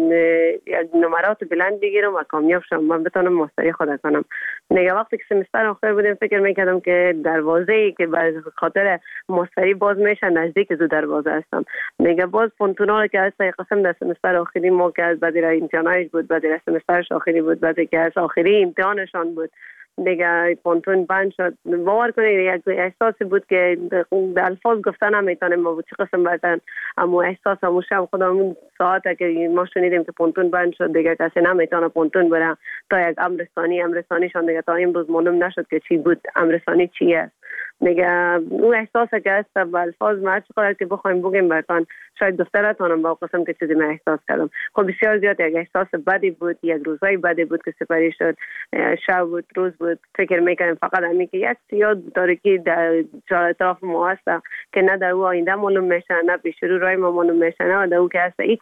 نمرات بلند بگیرم و کامیاب شم، من بتونم ماستری خود کنم. دیگه وقتی که سمستر آخر بودم فکر میکردم که دروازه‌ای که به خاطر ماستری باز میشه نزدیک دو دروازه هستم. دیگه باز پونتونا که از قسم در سمستر آخری ما که از بعد امتحانش بود، بعد سمسترش آخری بود، بعد که از آخری امتحانشان بود، دیگه پانتون بند شد. باور کنید یک احساسی بود که در الفاظ گفتن نمیتونم ما چه قسم بردن، اما احساس همون شب خودمون ساعته که ما شنیدیم که پانتون بند شد دیگه کسی نمیتونه پانتون بره تا یک امرستانی امرستانیشان دیگه تا امروز معلوم نشد که چی بود، امرستانی چی است. دیگه اون احساسی که است با الفاظ ما چقدر که بخوایم بگیم برتان شاید دفترتانم با قسم که چیزی من احساس کردم. خب بسیار زیاد یک احساس بدی بود، یک روزای بدی بود که سپری شد، شب بود روز بود. فکر میکنم فقط همین که یک سیاه تاریکی در اطراف ما هست که نه در او آینده معلوم میشه نه پیش رو رای ما معلوم میشه نه در او که هست هیچ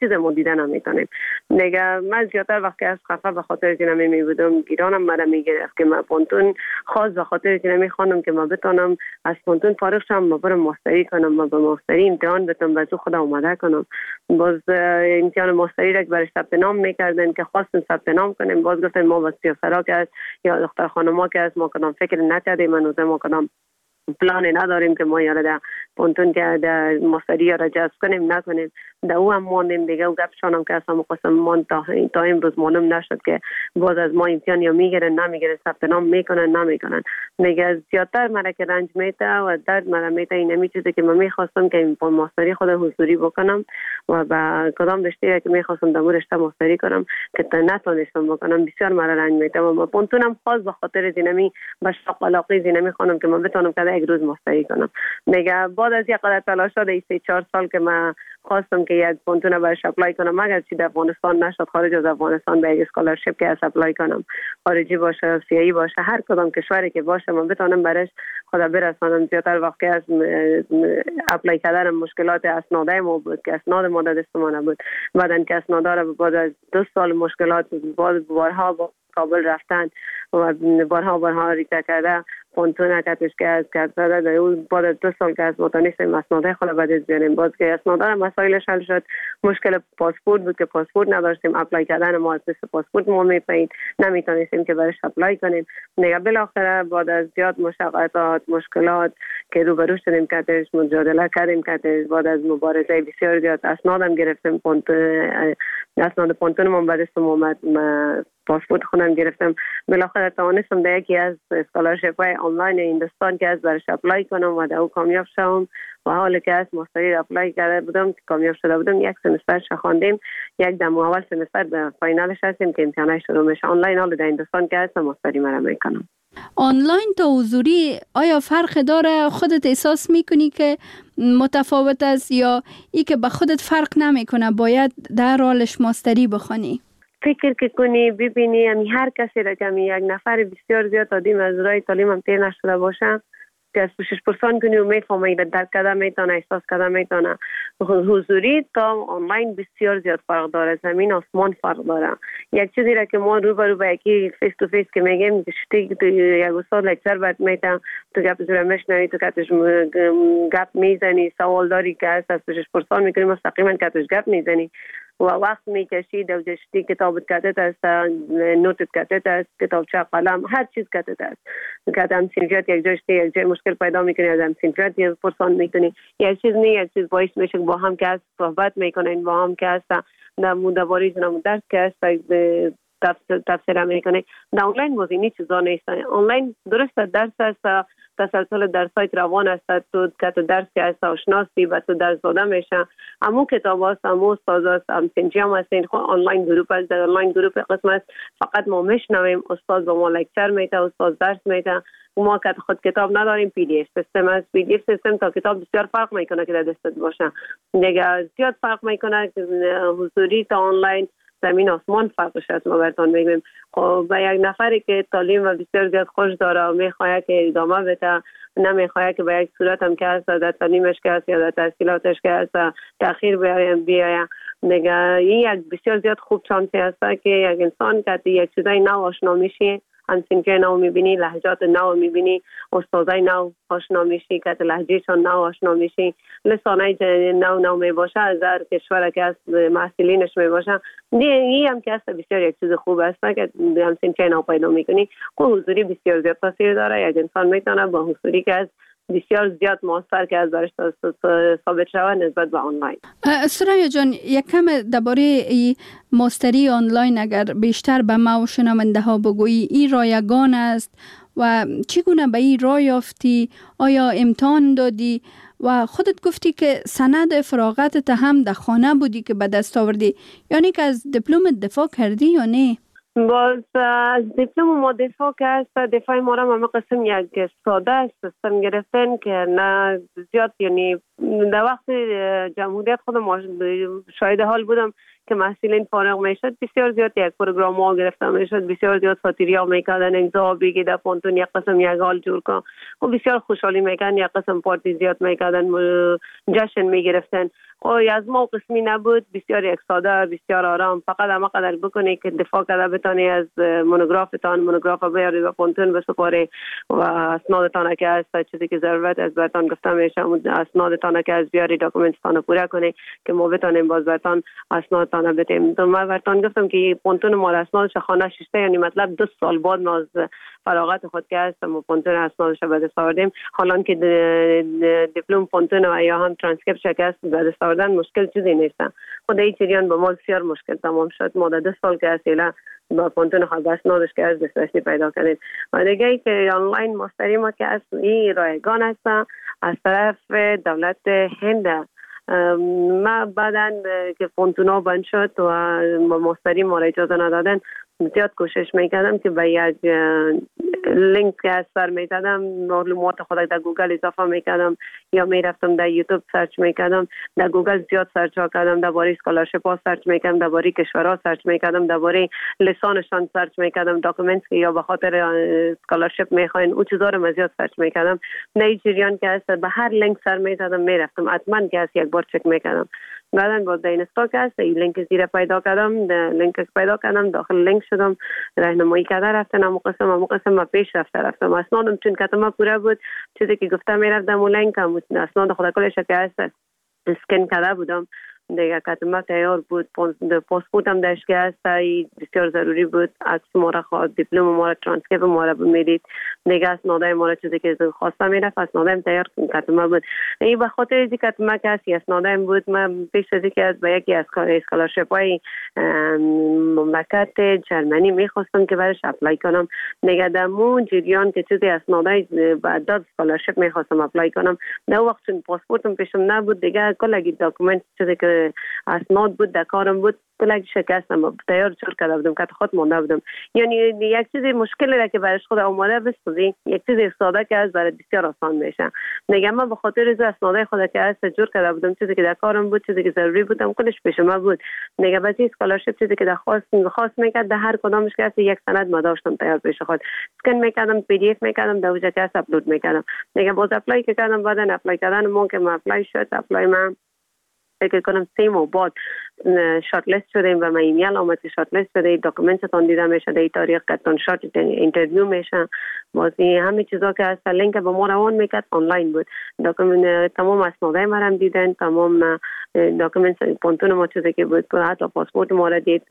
چیز ما دیده نمیتونیم. دیگه من زیادتر وقتی از خفه به خاطر که نمی بودم گیرانم مرا میگرفت که من پونتون خاص به خاطر که نمی خوانم که من بتونم از پونتون فارغ شم، من برم ماستری کنم، من به ماستری امتحان بدم، به تو خدا اومده کنم. باز امتحان ماستری را برای ثبت نام میکردن که خواستن ثبت نام کنیم، باز گفتن ما واسه فرا که یا دختر خانما که از ما کدام فکر نکردیم، من ما کدام پلان نداریم که ما یاره در پونتون که در ماستری را جذب کنیم نکنیم. در او هم ماندیم دیگه و گپشانم که اصلا قسم مان تا, تا امروز معلوم نشد که باز از ما امتحان یا میگیرن نمیگیرن، ثبت نام میکنن نمیکنن. دیگه زیادتر مرا که رنج میته و درد مرا میته این همی چیزی که من میخواستم که این ماستری خود حضوری بکنم و با کدام رشته که میخواستم در رشته ماستری کنم که تا نتونستم بکنم، بسیار مرا رنج میته و من پونتونم خاص به خاطر زینمی به شوق علاقه زینمی خانم که من بتونم که یک روز ماستری کنم. دیگه بعد از یک قدر تلاش شده سه چهار سال که من خواستم که یک پونتون برش اپلای کنم، مگر چی در افغانستان نشد، خارج از افغانستان به یک اسکولارشیپ که از اپلای کنم، خارجی باشه سیایی باشه هر کدام کشوری که باشه من بتونم برش خدا برسانم. زیادتر وقتی از اپلای کردن مشکلات اسنادای ما بود که اسناد ما دست ما نبود، بعدن که اسنادا را بعد از دو سال مشکلات باز بارها با کابل رفتن و بارها بارها ریتا کرده پونتون کتش که از کرده در اون بعد دو سال که از متانیستیم اسناده خود باید بیاریم، باز که اسناده مسائلش حل شد. مشکل پاسپورت بود که پاسپورت نداشتیم، اپلای کردن ما از پاسپورت ما میپایید نمیتونستیم که برش اپلای کنیم. دیگه بالاخره بعد از زیاد مشقت مشکلات که روبرو شدیم کتش مجادله کردیم کتش، بعد از مبارزه بسیار زیاد اسنادم گرفتیم، پونتون اسناد پونتون من بعد استم اومد، پاسپورت خودم گرفتم. بالاخره توانستم در یکی از اسکولارشیپ های آنلاین هندوستان که از برش اپلای کنم و در او کامیاب شدم و حالی که از ماستری اپلای کرده بودم که کامیاب شده بودم یک سمسترش خواندیم، یک دم اول سمستر به فاینالش هستیم که امتحانش شروع میشه. آنلاین حالا در هندوستان که هستم ماستری مرا میکنم. آنلاین تا حضوری آیا فرق داره؟ خودت احساس میکنی که متفاوت است یا ای که به خودت فرق نمیکنه باید در حالش ماستری بخونی؟ فکر که کنی ببینی امی هر کسی را که یک نفر بسیار زیاد آدم از رای تعلیم هم تیر نشده باشه که از پوشش پرسان کنی و میفهمه ایده درک کرده میتونه احساس کرده میتونه. حضوری تا آنلاین بسیار زیاد فرق داره، زمین آسمان فرق داره. یک چیزی را که ما رو برو با یکی فیس تو فیس که میگیم شتی تو یک استاد لکچر باید میتونه تو گپ زور مشنوی تو کتش گپ میزنی، سوال داری که از پوشش پرسان میکنی مستقیما کتش گپ میزنی و وقت میکشی دو جشتی کتاب کتت است، نوت کتت است، کتابچه قلم هر چیز کتت است که هم سینجات یک جشتی یک جای مشکل پیدا میکنی از هم سینجات یک پرسان میکنی، یک چیز نه یک چیز باعث میشه با هم که از صحبت میکنین با هم که است در مدواری جنم درس که است تفسیر میکنه. در آنلاین موضوعی چیزا نیست. آنلاین درست درس است، تسلسل درسای روان است، تو که تو درس که است آشناسی و تو درس داده میشه. امو کتاب است، امو استاد است، ام سنجام است، این خود آنلاین گروپ است. در آنلاین گروپ قسم است فقط ما میشنویم، استاد با ما لکچر میده، استاد درس میده. ما که خود کتاب نداریم، پی دی اف سیستم است. پی دی اف سیستم تا کتاب بسیار فرق میکنه که در دستت باشه. دیگه زیاد فرق میکنه حضوری تا آنلاین، زمین آسمان فرقش است. ما براتون میگیم خب به یک نفری که تعلیم و بسیار زیاد خوش داره میخواد که ادامه بده، نمیخواد که به یک صورت هم که است در تعلیمش که است یا در تحصیلاتش که است تاخیر بیاید. دیگه این یک بسیار زیاد خوب شانسی است که یک انسان که یک چیزای نو آشنا میشه، همسنجای نو میبینی، لهجات نو میبینی، استادای نو آشنا میشی که لهجهشان نو آشنا میشی، لسانای نو نو میباشه، از هر کشور که از محصلینش میباشه. این هم که است بسیار یک چیز خوب است که همسنجای نو پیدا میکنی. حضوری بسیار زیاد تاثیر داره. یک انسان میتونه با حضوری که از بسیار زیاد موثر که از برش ثابت شود نسبت به آنلاین. سریا جان یک کم درباره ماستری آنلاین اگر بیشتر به ما و شنونده ها بگویی، این رایگان است و چگونه به این راه یافتی؟ آیا امتحان دادی و خودت گفتی که سند فراغتت هم در خانه بودی که به دست آوردی، یعنی که از دیپلم دفاع کردی یا نه؟ باز از دیپلم ما دفاع کرد. دفاع ما را همه قسم یک ساده سیستم گرفتن که نه زیاد یعنی در وقت جمهوریت خودم شاهد حال بودم که محصولین فارغ میشد، بسیار زیاد یک پروگرام ها گرفته میشد، بسیار زیاد ساتیریا میکردن، امضا بگی در پانتون یک قسم یک حال جور کن و بسیار خوشحالی میکردن، یک قسم پارتی زیاد میکردن، جشن میگرفتن. و از ما قسمی نبود، بسیار یک ساده، بسیار آرام، فقط اما قدر بکنی که دفاع کرده بتانی از مونوگرافتان، مونوگراف بیاری و پانتون بسپاری و اسنادتان که هست چیزی که ضرورت از برتان گفته میشه، اسنادتان که از بیاری داکومنتتان پوره کنی که ما بتانیم باز برتان اسنادتان بدیم. تو ما برتان گفتم که پانتون ما اسنادش خانه ششته، یعنی مطلب دو سال بعد ما از فراغت خود که هستم و پانتون اسنادش به دست آوردیم. حالا که دیپلم پانتون و یا هم ترانسکریپت شکست به دست آوردن مشکل چیزی نیست. خود این جریان با ما بسیار مشکل تمام شد. ما در دو سال که اصلا با پانتون خود اسنادش که از دسترسی پیدا کردیم. و دیگه ای که آنلاین مستری ما که از این رایگان هست از طرف دولت هند. ما بعداً که پانتونا بند شد و مستری ما را اجازه ندادن، زیاد کوشش میکردم که به یک لینک که از سر میدادم معلومات خود در گوگل اضافه میکردم یا میرفتم در یوتیوب سرچ میکردم. در گوگل زیاد سرچ کردم، درباره اسکالرشپ ها سرچ میکردم، درباره کشورها سرچ میکردم، درباره لسانشان سرچ میکردم، داکومنتس که یا به خاطر اسکالرشپ میخواین او چیزا رو زیاد سرچ میکردم. نه جریان که است به هر لینک سر میدادم میرفتم، حتما که است یک بار چک میکردم. بعدن با اینستا که است این لینک زیر پیدا کردم، لینک پیدا کردم، داخل لینک شدم، راهنمایی کرده رفتن، اما قسم اما قسم ما پیش رفته رفتم. اسنادم چون کتما پوره بود، چیزی که گفتم میرفتم اون لینک هم اسناد خود کلش که است اسکن کرده بودم دیگه، کتما تیار بود. پاسپورت هم داشت که است بسیار ضروری بود، عکس ما را خواست، دیپلم ما را، ترانسکریپت ما را میدید دیگه، اسنادای ما را چیزی که خواسته میرفت اسنادم تیار کتما بود. این به خاطر اینکه کتما که است اسنادم بود، من پیش از اینکه از به یکی از اسکالرشپ های مملکت جرمنی میخواستم که برش اپلای کنم. دیگه در مون جریان که چیزی اسنادای بعد اسکالرشپ میخواستم اپلای کنم، در وقت چون پاسپورتم پیشم نبود دیگه، کلی داکومنت چیزی که اسناد بود در کارم بود کلی شکستم، تیار چور کرده بودم که خود مونده بودم. یعنی یک چیز مشکلی را که برش خود اومده بسازی، یک چیز ساده که از برای بسیار آسان میشه. میگم من به خاطر از اسنادای خود که از جور کرده بودم، چیزی که در کارم بود، چیزی که ضروری بودم کلش پیش ما بود. میگم بعضی اسکالرشپ چیزی که در خواست خواست میکرد، در هر کدامش که از یک سند ما داشتم تیار پیش خود، اسکن میکردم، پی دی اف میکردم، در اونجا که از اپلود میکردم. میگم باز اپلای کردم، بعدن اپلای کردن مون که ما اپلای شد، اپلای من فکر کنم سه ماه بعد شارت لیست شدیم و من ایمیل آمد که شارت لیست شده، داکومنتتون دیده میشه، در این تاریخ کتون شارت اینترویو میشه. بازی همه چیزا که از لینک به ما روان میکرد آنلاین بود. داکومنت تمام اسنادای ما هم دیدن، تمام داکومنت پانتون ما چیزی که بود، حتی پاسپورت ما را دید،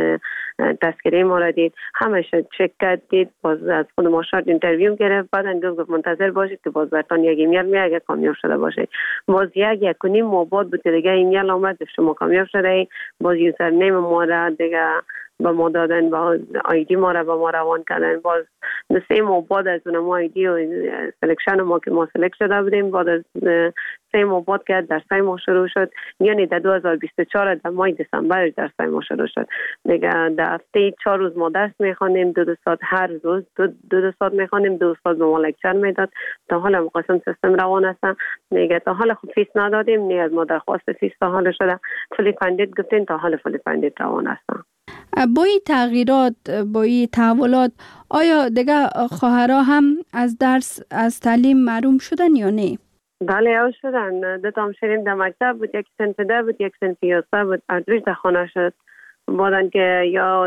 تذکره ما را دید، همه شد چک کرد، دید. باز از خود ما شارت اینترویو گرفت، بعدن گفت منتظر باشید که باز برتان یک ایمیل میاد اگه کامیاب شده باشه. باز یک یک کنیم ما بعد بود دیگه ایمیل آمد شما کامیاب شده، باز یوزر نیم ما را دیگه با ما دادن، با آیدی ما را با ما روان کردن. باز سه ماه بعد از اون ما آیدی و سلکشن ما که ما سلکت شده بودیم، بعد از سه ماه بعد که در سه ماه شروع شد، یعنی در دو هزار و بیست و چهار در ماه دسامبر در سه ماه شروع شد دیگه. در هفته چهار روز ما درس میخواندیم، دو دو ساعت هر روز دو دو, دو ساعت میخواندیم، دو ساعت به ما لکچر میداد. تا حالا مقسم سیستم روان است دیگه. تا حالا خود فیس ندادیم، نه از ما درخواست فیس تا حالا شده، فولی فاندید گفتین، تا حالا فولی فاندید روان است. با این تغییرات، با این تحولات، آیا دیگه خواهرها هم از درس، از تعلیم محروم شدن یا نه؟ بله او شدن. دو تا همشیریم در مکتب بود، یک صنف ده بود، یک صنف یازده بود، ادریج در خانه شد. بودن که یا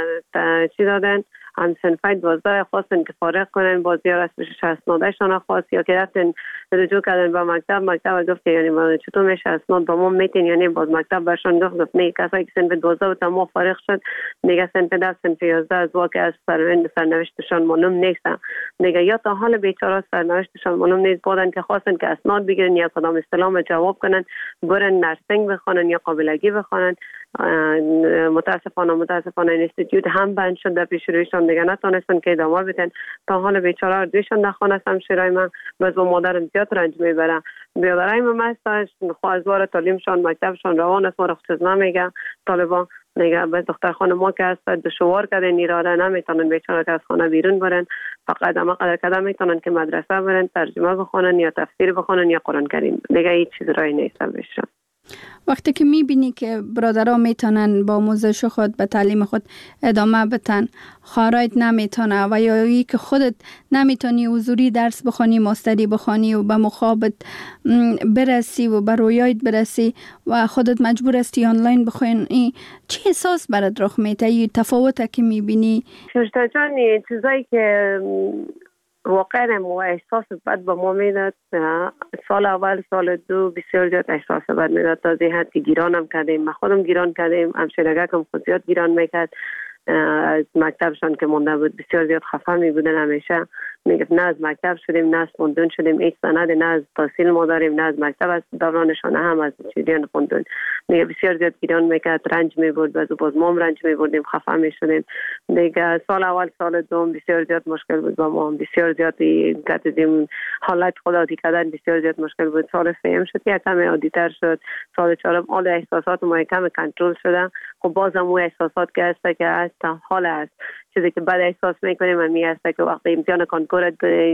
چی دادن، هم صنفای دوازده خواستن که فارغ کنن، باز یا رسمش اسنادشان خواست، یا که رفتن رجوع کردن با مکتب، مکتب گفت که یعنی چطور میشه اسناد با ما میتین، یعنی باز مکتب برشان گفت گفت نه، کسایی که صنف دوازده بود ما فارغ شد، دیگه صنف ده، صنف یازده از واقع از سرنوشتشان معلوم نیستن دیگه، یا تا حال بیچاره سرنوشتشان معلوم نیست. بودن که خواستن که اسناد بگیرن یا کدام استلام جواب کنن، برن نرسینگ بخونن یا قابلگی بخونن. متاسفانه متاسفانه اینستیتوت هم بند شد در پیش رویشان ایشان دیگه نتونستن که ادامه بدن. تا حال بیچاره دویشان در خانه است همشیرای من، باز با مادرم زیاد رنج میبره. بیادرای من مستش خواهزوار تعلیمشان مکتبشان روان است، ما رو چیز نمیگه طالبان نگه. بس دختر خانه ما که هست دشوار کردن ایراده نمیتونن بیچاره که از خانه بیرون برن، فقط اما قدر کدام میتونن که مدرسه برن ترجمه بخونن یا تفسیر بخونن یا قرآن کریم، دیگه هیچ چیز رای نیست بهشون. وقتی که میبینی که برادرها میتونن با آموزش خود به تعلیم خود ادامه بدن، خواهرایت نمیتونه و یا ای که خودت نمیتونی حضوری درس بخونی، ماستری بخونی و به مخابت برسی و به رویایت برسی و خودت مجبور هستی آنلاین بخونی، چه احساس برات رخ میده؟ این تفاوته که میبینی؟ شوشتا جان چیزایی که واقعا مو احساس بد به ما میداد، سال اول سال دو بسیار زیاد احساس بد میداد، تا زی حد که گیرانم کردیم، ما خودم گیران کردیم، همشیرگه کم خود زیاد گیران میکرد. از مکتبشان که مونده بود بسیار زیاد خفه می بودن، همیشه میگفت نه از مکتب شدیم نه از خوندون شدیم، هیچ سند نه از تحصیل ما داریم نه از مکتب، از دورانشان هم از چیزیان خوندون. میگه بسیار زیاد گیران میکرد، رنج میبرد، باز باز ما رنج میبردیم، خفه میشدیم. دیگه سال اول سال دوم بسیار زیاد مشکل بود با ما، بسیار زیاد کردیم حالت خودآتی کردن بسیار زیاد مشکل بود. سال سوم شد که کم عادی‌تر شد، سال چهارم حال احساسات ما کم کنترل شدن. خب بازم اون احساسات که هست که هست تا حال است، چیزی که بعد احساس میکنیم من میاسته که وقتی امتحان کنکور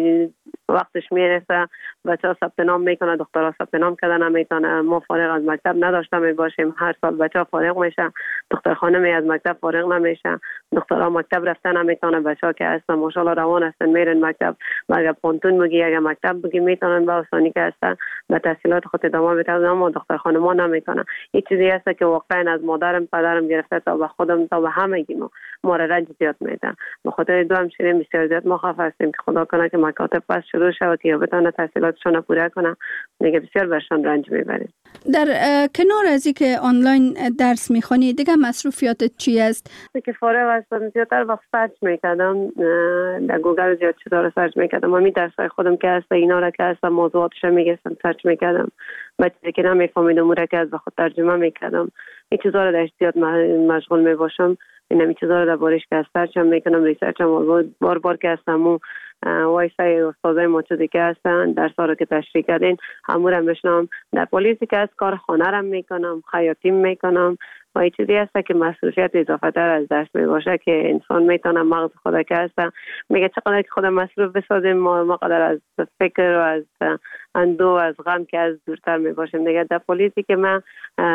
وقتش میرسه بچه‌ها ثبت نام میکنه، دخترها ثبت نام کردن نمیتونه. ما فارغ از مکتب نداشته می باشیم، هر سال بچه‌ها فارغ میشه، دختر خانمی از مکتب فارغ نمیشه، دخترها مکتب رفتن نمیتونه. بچه‌ها که هستن ماشاءالله روان هستن میرن مکتب، مگر پونتون بگی اگر مکتب بگی میتونن با آسانی که هستن به تحصیلات خود ادامه بدن، اما دختر خانم‌ها نمیکنه. این چیزی هست که واقعا از مادرم پدرم گرفته تا به خودم تا به همگی ما ما را رنج زیاد میده. به خاطر دو همشیرین بسیار زیاد ما خفه هستیم که خدا کنه که مکاتب پس شروع شود که بتونه تحصیلاتشون پوره کنه، دیگه بسیار برشان رنج میبریم. در کنار از اینکه آنلاین درس میخونی دیگه مصروفیاتت چی است؟ که فارغ هستم زیادتر وقت سرچ میکردم، در گوگل زیاد چیزا رو سرچ میکردم، همین درسای خودم که هست اینا را که هست موضوعاتش میگستم سرچ میکردم، بچه که نمیفهمیدم اون را که از به خود ترجمه میکردم. این چیزا رو در زیاد مشغول میباشم، این می چیزا رو در بارش که سرچ هم میکنم، ریسرچ هم بار بار که هستم و وایسای استادای ما چیزی که هستن درسا رو که تشریح کردین همون هم بشنم. در پلیسی که از کار خانه رو میکنم، خیاطیم میکنم و این چیزی هست که مصروفیت اضافه تر از درس می باشه که انسان میتونه مغز خود که هستن میگه چقدر که خود مصروف بسازیم ما ما قدر از فکر و از اندو و از غم که از دورتر می باشیم. دیگه در پلیسی که من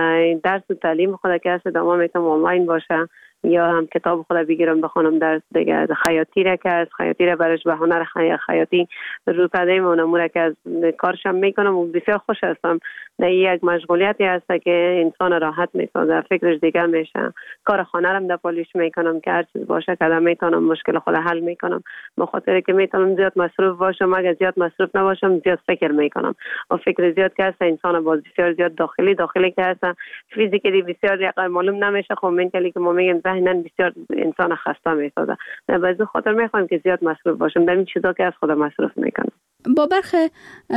درس و تعلیم خود که هست دامه میتونم آنلاین باشه یا هم کتاب خود بگیرم بخونم درس دیگه. خیاطی را که از خیاطی را برش به هنر خیاطی رو کردیم و نمونه که از کارشم میکنم و بسیار خوش هستم. در یک مشغولیتی هست که انسان راحت میسازه، فکرش دیگه میشه. کار خانه رم در پالیش میکنم که هر چیز باشه که میتونم مشکل خود حل میکنم، به خاطر که میتونم زیاد مصروف باشم. اگر زیاد مصروف نباشم زیاد فکر میکنم و فکر زیاد که هست انسان باز بسیار زیاد داخلی داخلی که هست فیزیکلی بسیار یقه معلوم نمیشه. خب منتالی که ما میگیم ذهنن بسیار انسان خسته میسازه. بعضی خاطر میخوام که زیاد مصروف باشم در این چیزا که از خود مصروف میکنم. با برخی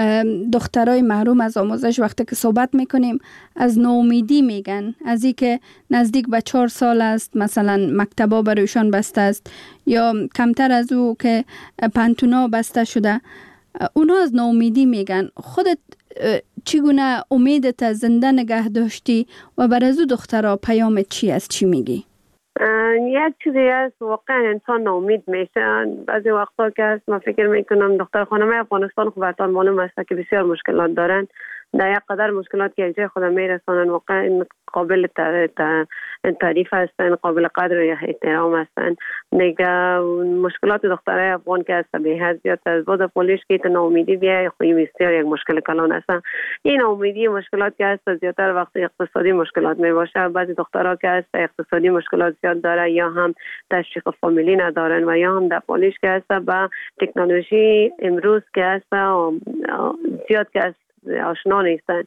دخترای محروم از آموزش وقتی که صحبت میکنیم از ناامیدی میگن، از این که نزدیک به چهار سال است مثلا مکتبا برایشان بسته است یا کمتر از او که پانتونا بسته شده، اونا از ناامیدی میگن. خودت چگونه امیدت زنده نگه داشتی و بر از او دخترها پیام چی است؟ چی میگی؟ یک چیزی هست واقعا انسان ناامید میشه. بعضی وقتا که هست من فکر میکنم دختر خانم افغانستان خب براتون معلوم است که بسیار مشکلات دارن، در یک قدر مشکلات که جای خودم میرسانن واقعا قابل تعریف هستن، قابل قدر و احترام هستن. دیگه مشکلات دخترای افغان که هست به حد زیاد از بود پولیش که ناامیدی بیای خوی بسیار یک مشکل کلان هستن. این ناامیدی مشکلات که هست زیادتر وقت اقتصادی مشکلات می باشه. بعضی دخترها که هست اقتصادی مشکلات زیاد داره یا هم تشویق فامیلی ندارن و یا هم در پولیش که هست با تکنولوژی امروز که هست زیاد که هست آشنا نیستن.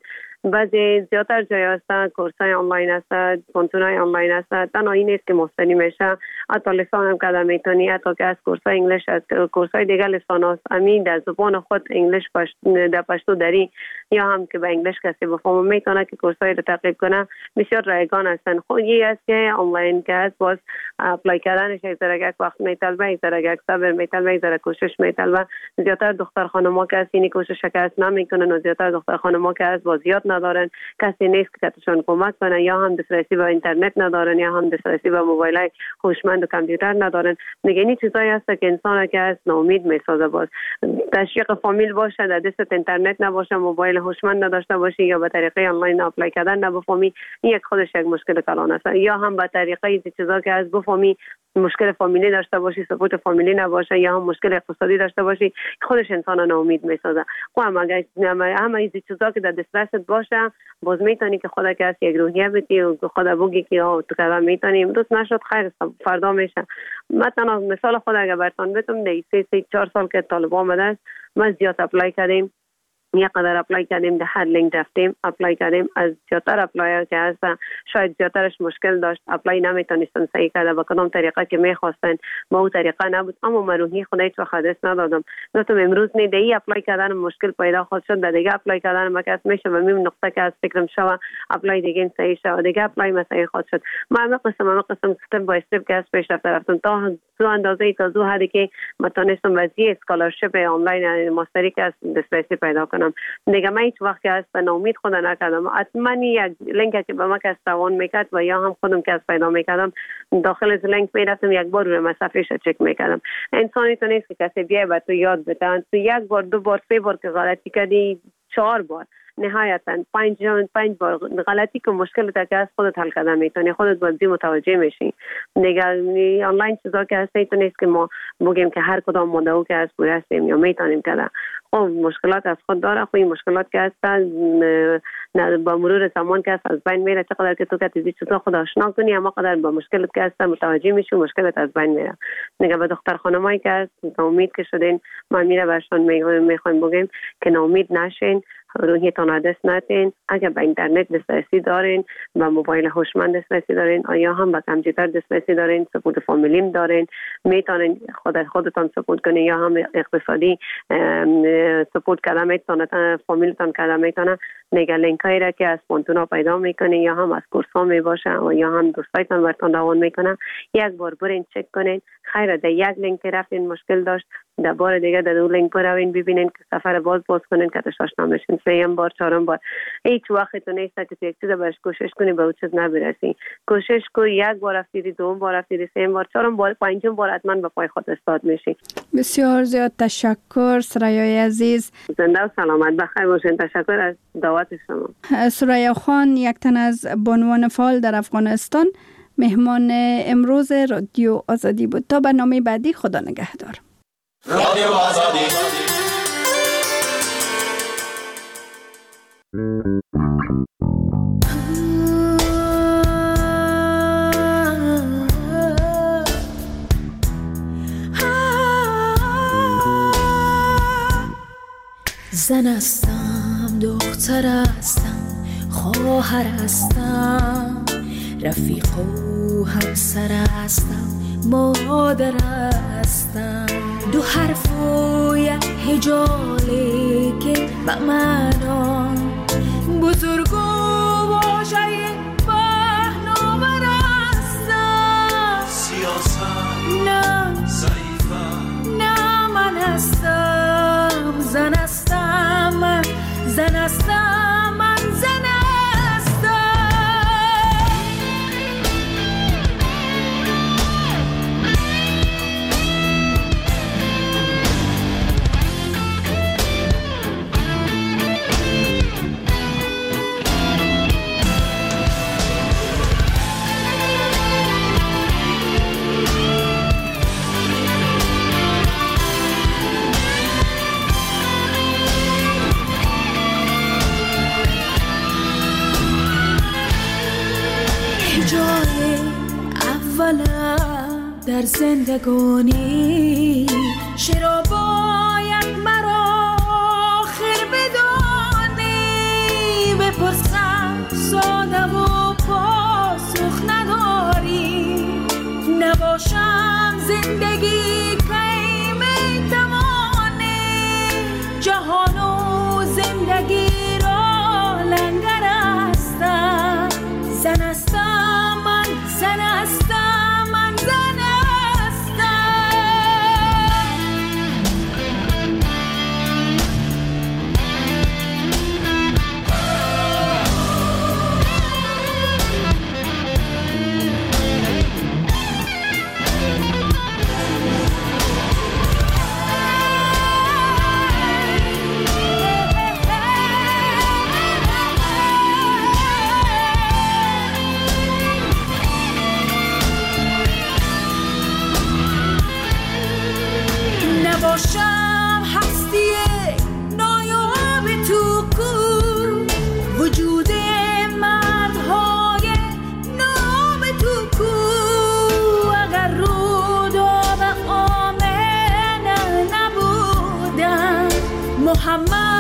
بعضی زیادتر جای هست کورسای آنلاین هست، پونتونای آنلاین هست. تنها این نیست که مستنی میشه، حتی لسان هم کده میتونی، حتی که از کورسای انگلیش از کورسای دیگه لسان هست امین در زبان خود انگلیش پشت در پشتو داری یا هم که به انگلیش کسی بفهمه میتونه که کورسای رو تعقیب کنه. بسیار رایگان هستن. خود یه است که آنلاین که هست باز اپلای کردنش یک ذره یک وقت میطلبه، یک ذره یک صبر میطلبه، یک ذره کوشش میطلبه. زیادتر دختر خانم‌ها که هست اینی کوشش که نمیکنن و زیادتر دختر خانم‌ها که هست باز یاد ندارن، کسی نیست که کتشون کمک کنه، یا هم دسترسی به اینترنت ندارن یا هم دسترسی به موبایل هوشمند و کامپیوتر ندارن. دیگه این چیزایی هست که انسان که از ناامید میسازه. باز تشویق فامیل باشه، در دست اینترنت نباشه، موبایل هوشمند نداشته باشی یا به طریقه آنلاین اپلای کردن نبفهمی، این یک خودش یک مشکل کلان است. یا هم به طریقه این چیزا که از بفهمی مشکل فامیلی داشته باشی، سپورت فامیلی نباشه یا هم مشکل اقتصادی داشته باشی، خودش انسان رو ناامید میسازه. خب هم اگه همه این چیزا که در دسترست باشه باز میتونی که خدا که یک روحیه بدی و خدا بگی که ها تو کلام میتونی امروز نشد خیر فردا میشه. مثلا مثال خود اگه براتون بگم در سه سه چهار سال که طالب آمده است ما زیاد اپلای کردیم، یک قدر اپلای کردیم، ده هر لینک رفتیم اپلای کردیم. از زیادتر اپلای که هست شاید زیادترش مشکل داشت، اپلای نمیتونستن صحیح کرده با کدام طریقه که میخواستن با اون طریقه نبود، اما مروحی خدا هیچ وقت دست ندادم. گفتم امروز نه دی اپلای کردن مشکل پیدا خواهد شد، دیگه اپلای کردن مکس میشه و میم نقطه که از فکرم شوه اپلای دیگه صحیح شد، دیگه اپلای مسئله خواهد شد. ما هم قسم هم قسم استپ بای استپ که از پیش رفته رفتم تا تو اندازه تا زو حدی که متونستم وضعیت اسکالرشپ آنلاین ماستری که از دسترسی پیدا کنم. دیگه من هیچ وقت که از ناامید خود نکردم. حتما یک لینک که به ما که روان میکرد و یا هم خودم که از پیدا میکردم داخل از لینک میرفتم یک بار روی مسافهش چک میکردم. انسانی تو نیست که کسی بیای و تو یاد بده، تو یک بار دو بار سه بار که غلطی کردی چهار بار نهایتا پنج پنج بار غلطی که مشکل تا که از خودت حل کردن میتونی، خودت بازی متوجه میشی. دیگه آنلاین چیزا که هست تو نیست که ما بگیم که هر کدام مدعو که از پوره هستیم یا میتونیم کردن. خب مشکلات از خود داره، خب این مشکلات که هستن با مرور زمان که هست از بین میره. چقدر که تو که تیزی چیزا خود آشنا کنی اما قدر با مشکلات که هستن متوجه میشی مشکلات از بین میره. دیگه به دختر خانمایی که هست ناامید که شدین ما میره برشان میخوایم بگیم که ناامید نشین، روحیتان را دست ندین. اگر به اینترنت دسترسی دارین، به موبایل هوشمند دسترسی دارین، آیا هم به کامپیوتر دسترسی دارین، سپورت فامیلیم دارین، میتونین خود خودتان سپورت کنین یا هم اقتصادی سپورت کردن میتونن، فامیلتان کردن میتونن. نگه لینک هایی را که از پونتونا پیدا میکنین یا هم از کورس ها میباشه و یا هم دوستایتان برتان روان میکنن، یک بار برین چک کنین. خیره در یک لینک رفتین مشکل داشت، در بار دیگه در دو لینک بروین ببینین که سفر باز باز کنین که تشاش نمیشین. سیم بار چهارم بار هیچ وقت تو نیست که تو یک چیز برش کوشش کنی به اون چیز نبرسی. کوشش کو یک بار رفتیدی، دو بار رفتیدی، سیم بار، چهارم بار، پنجم بار حتما به پای خود استاد میشی. بسیار زیاد تشکر سرایای عزیز. زنده و سلامت بخیر باشین. تشکر از دعوت شما. سریا خان یک تن از بانوان فعال در افغانستان مهمان امروز رادیو آزادی بود. تا برنامه بعدی خدا نگهدار. رادیو آزادی. زن هستم، دختر هستم، خواهر هستم، رفیق و همسر هستم، مادر هستم. دو حرف و یک هجاله که به معنا بزرگ و باشه یک پهناور هستم. سیاست نه ضعیفم، نه من هستم زن هستم، من زن هستم، من زن در زندگانی. چرا باید مرا آخر بدانی؟ بپرس ساده و پاسخ نداری، نباشم زندگی کی میتوانی جهان و زندگی را لنگر هستم. زن هستم من، زن هستم من، زن نباشم هستی نایاب تو کو، وجود مردهای ناب تو کو. اگر روداب آمنه نبودم محمد